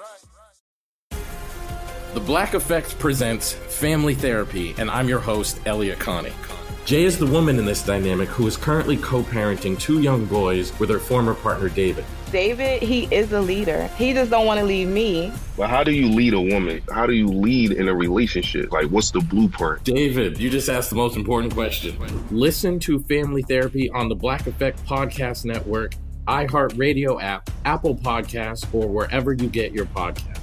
The Black Effect presents Family Therapy, and I'm your host, Elia Connie. Jay is the woman in this dynamic who is currently co-parenting two young boys with her former partner, David. David, he is a leader. He just don't want to leave me. But how do you lead a woman? How do you lead in a relationship? Like, what's the blueprint? David, you just asked the most important question. Listen to Family Therapy on the Black Effect Podcast Network, iHeartRadio app, Apple Podcasts, or wherever you get your podcasts.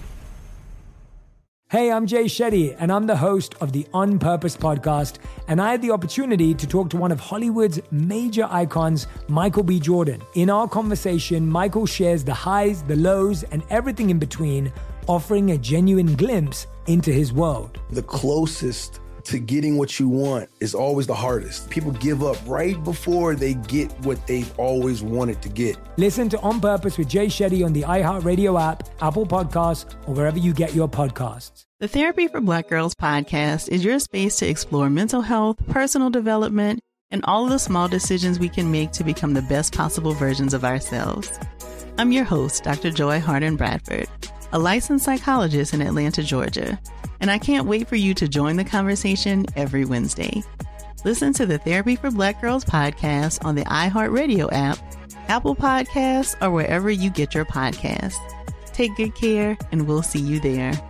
Hey, I'm Jay Shetty, and I'm the host of the On Purpose podcast, and I had the opportunity to talk to one of Hollywood's major icons, Michael B. Jordan. In our conversation, Michael shares the highs, the lows, and everything in between, offering a genuine glimpse into his world. The closest to getting what you want is always the hardest. People give up right before they get what they've always wanted to get. Listen to On Purpose with Jay Shetty on the iHeartRadio app, Apple Podcasts, or wherever you get your podcasts. The Therapy for Black Girls podcast is your space to explore mental health, personal development, and all of the small decisions we can make to become the best possible versions of ourselves. I'm your host, Doctor Joy Harden Bradford, a licensed psychologist in Atlanta, Georgia, and I can't wait for you to join the conversation every Wednesday. Listen to the Therapy for Black Girls podcast on the iHeartRadio app, Apple Podcasts, or wherever you get your podcasts. Take good care, and we'll see you there.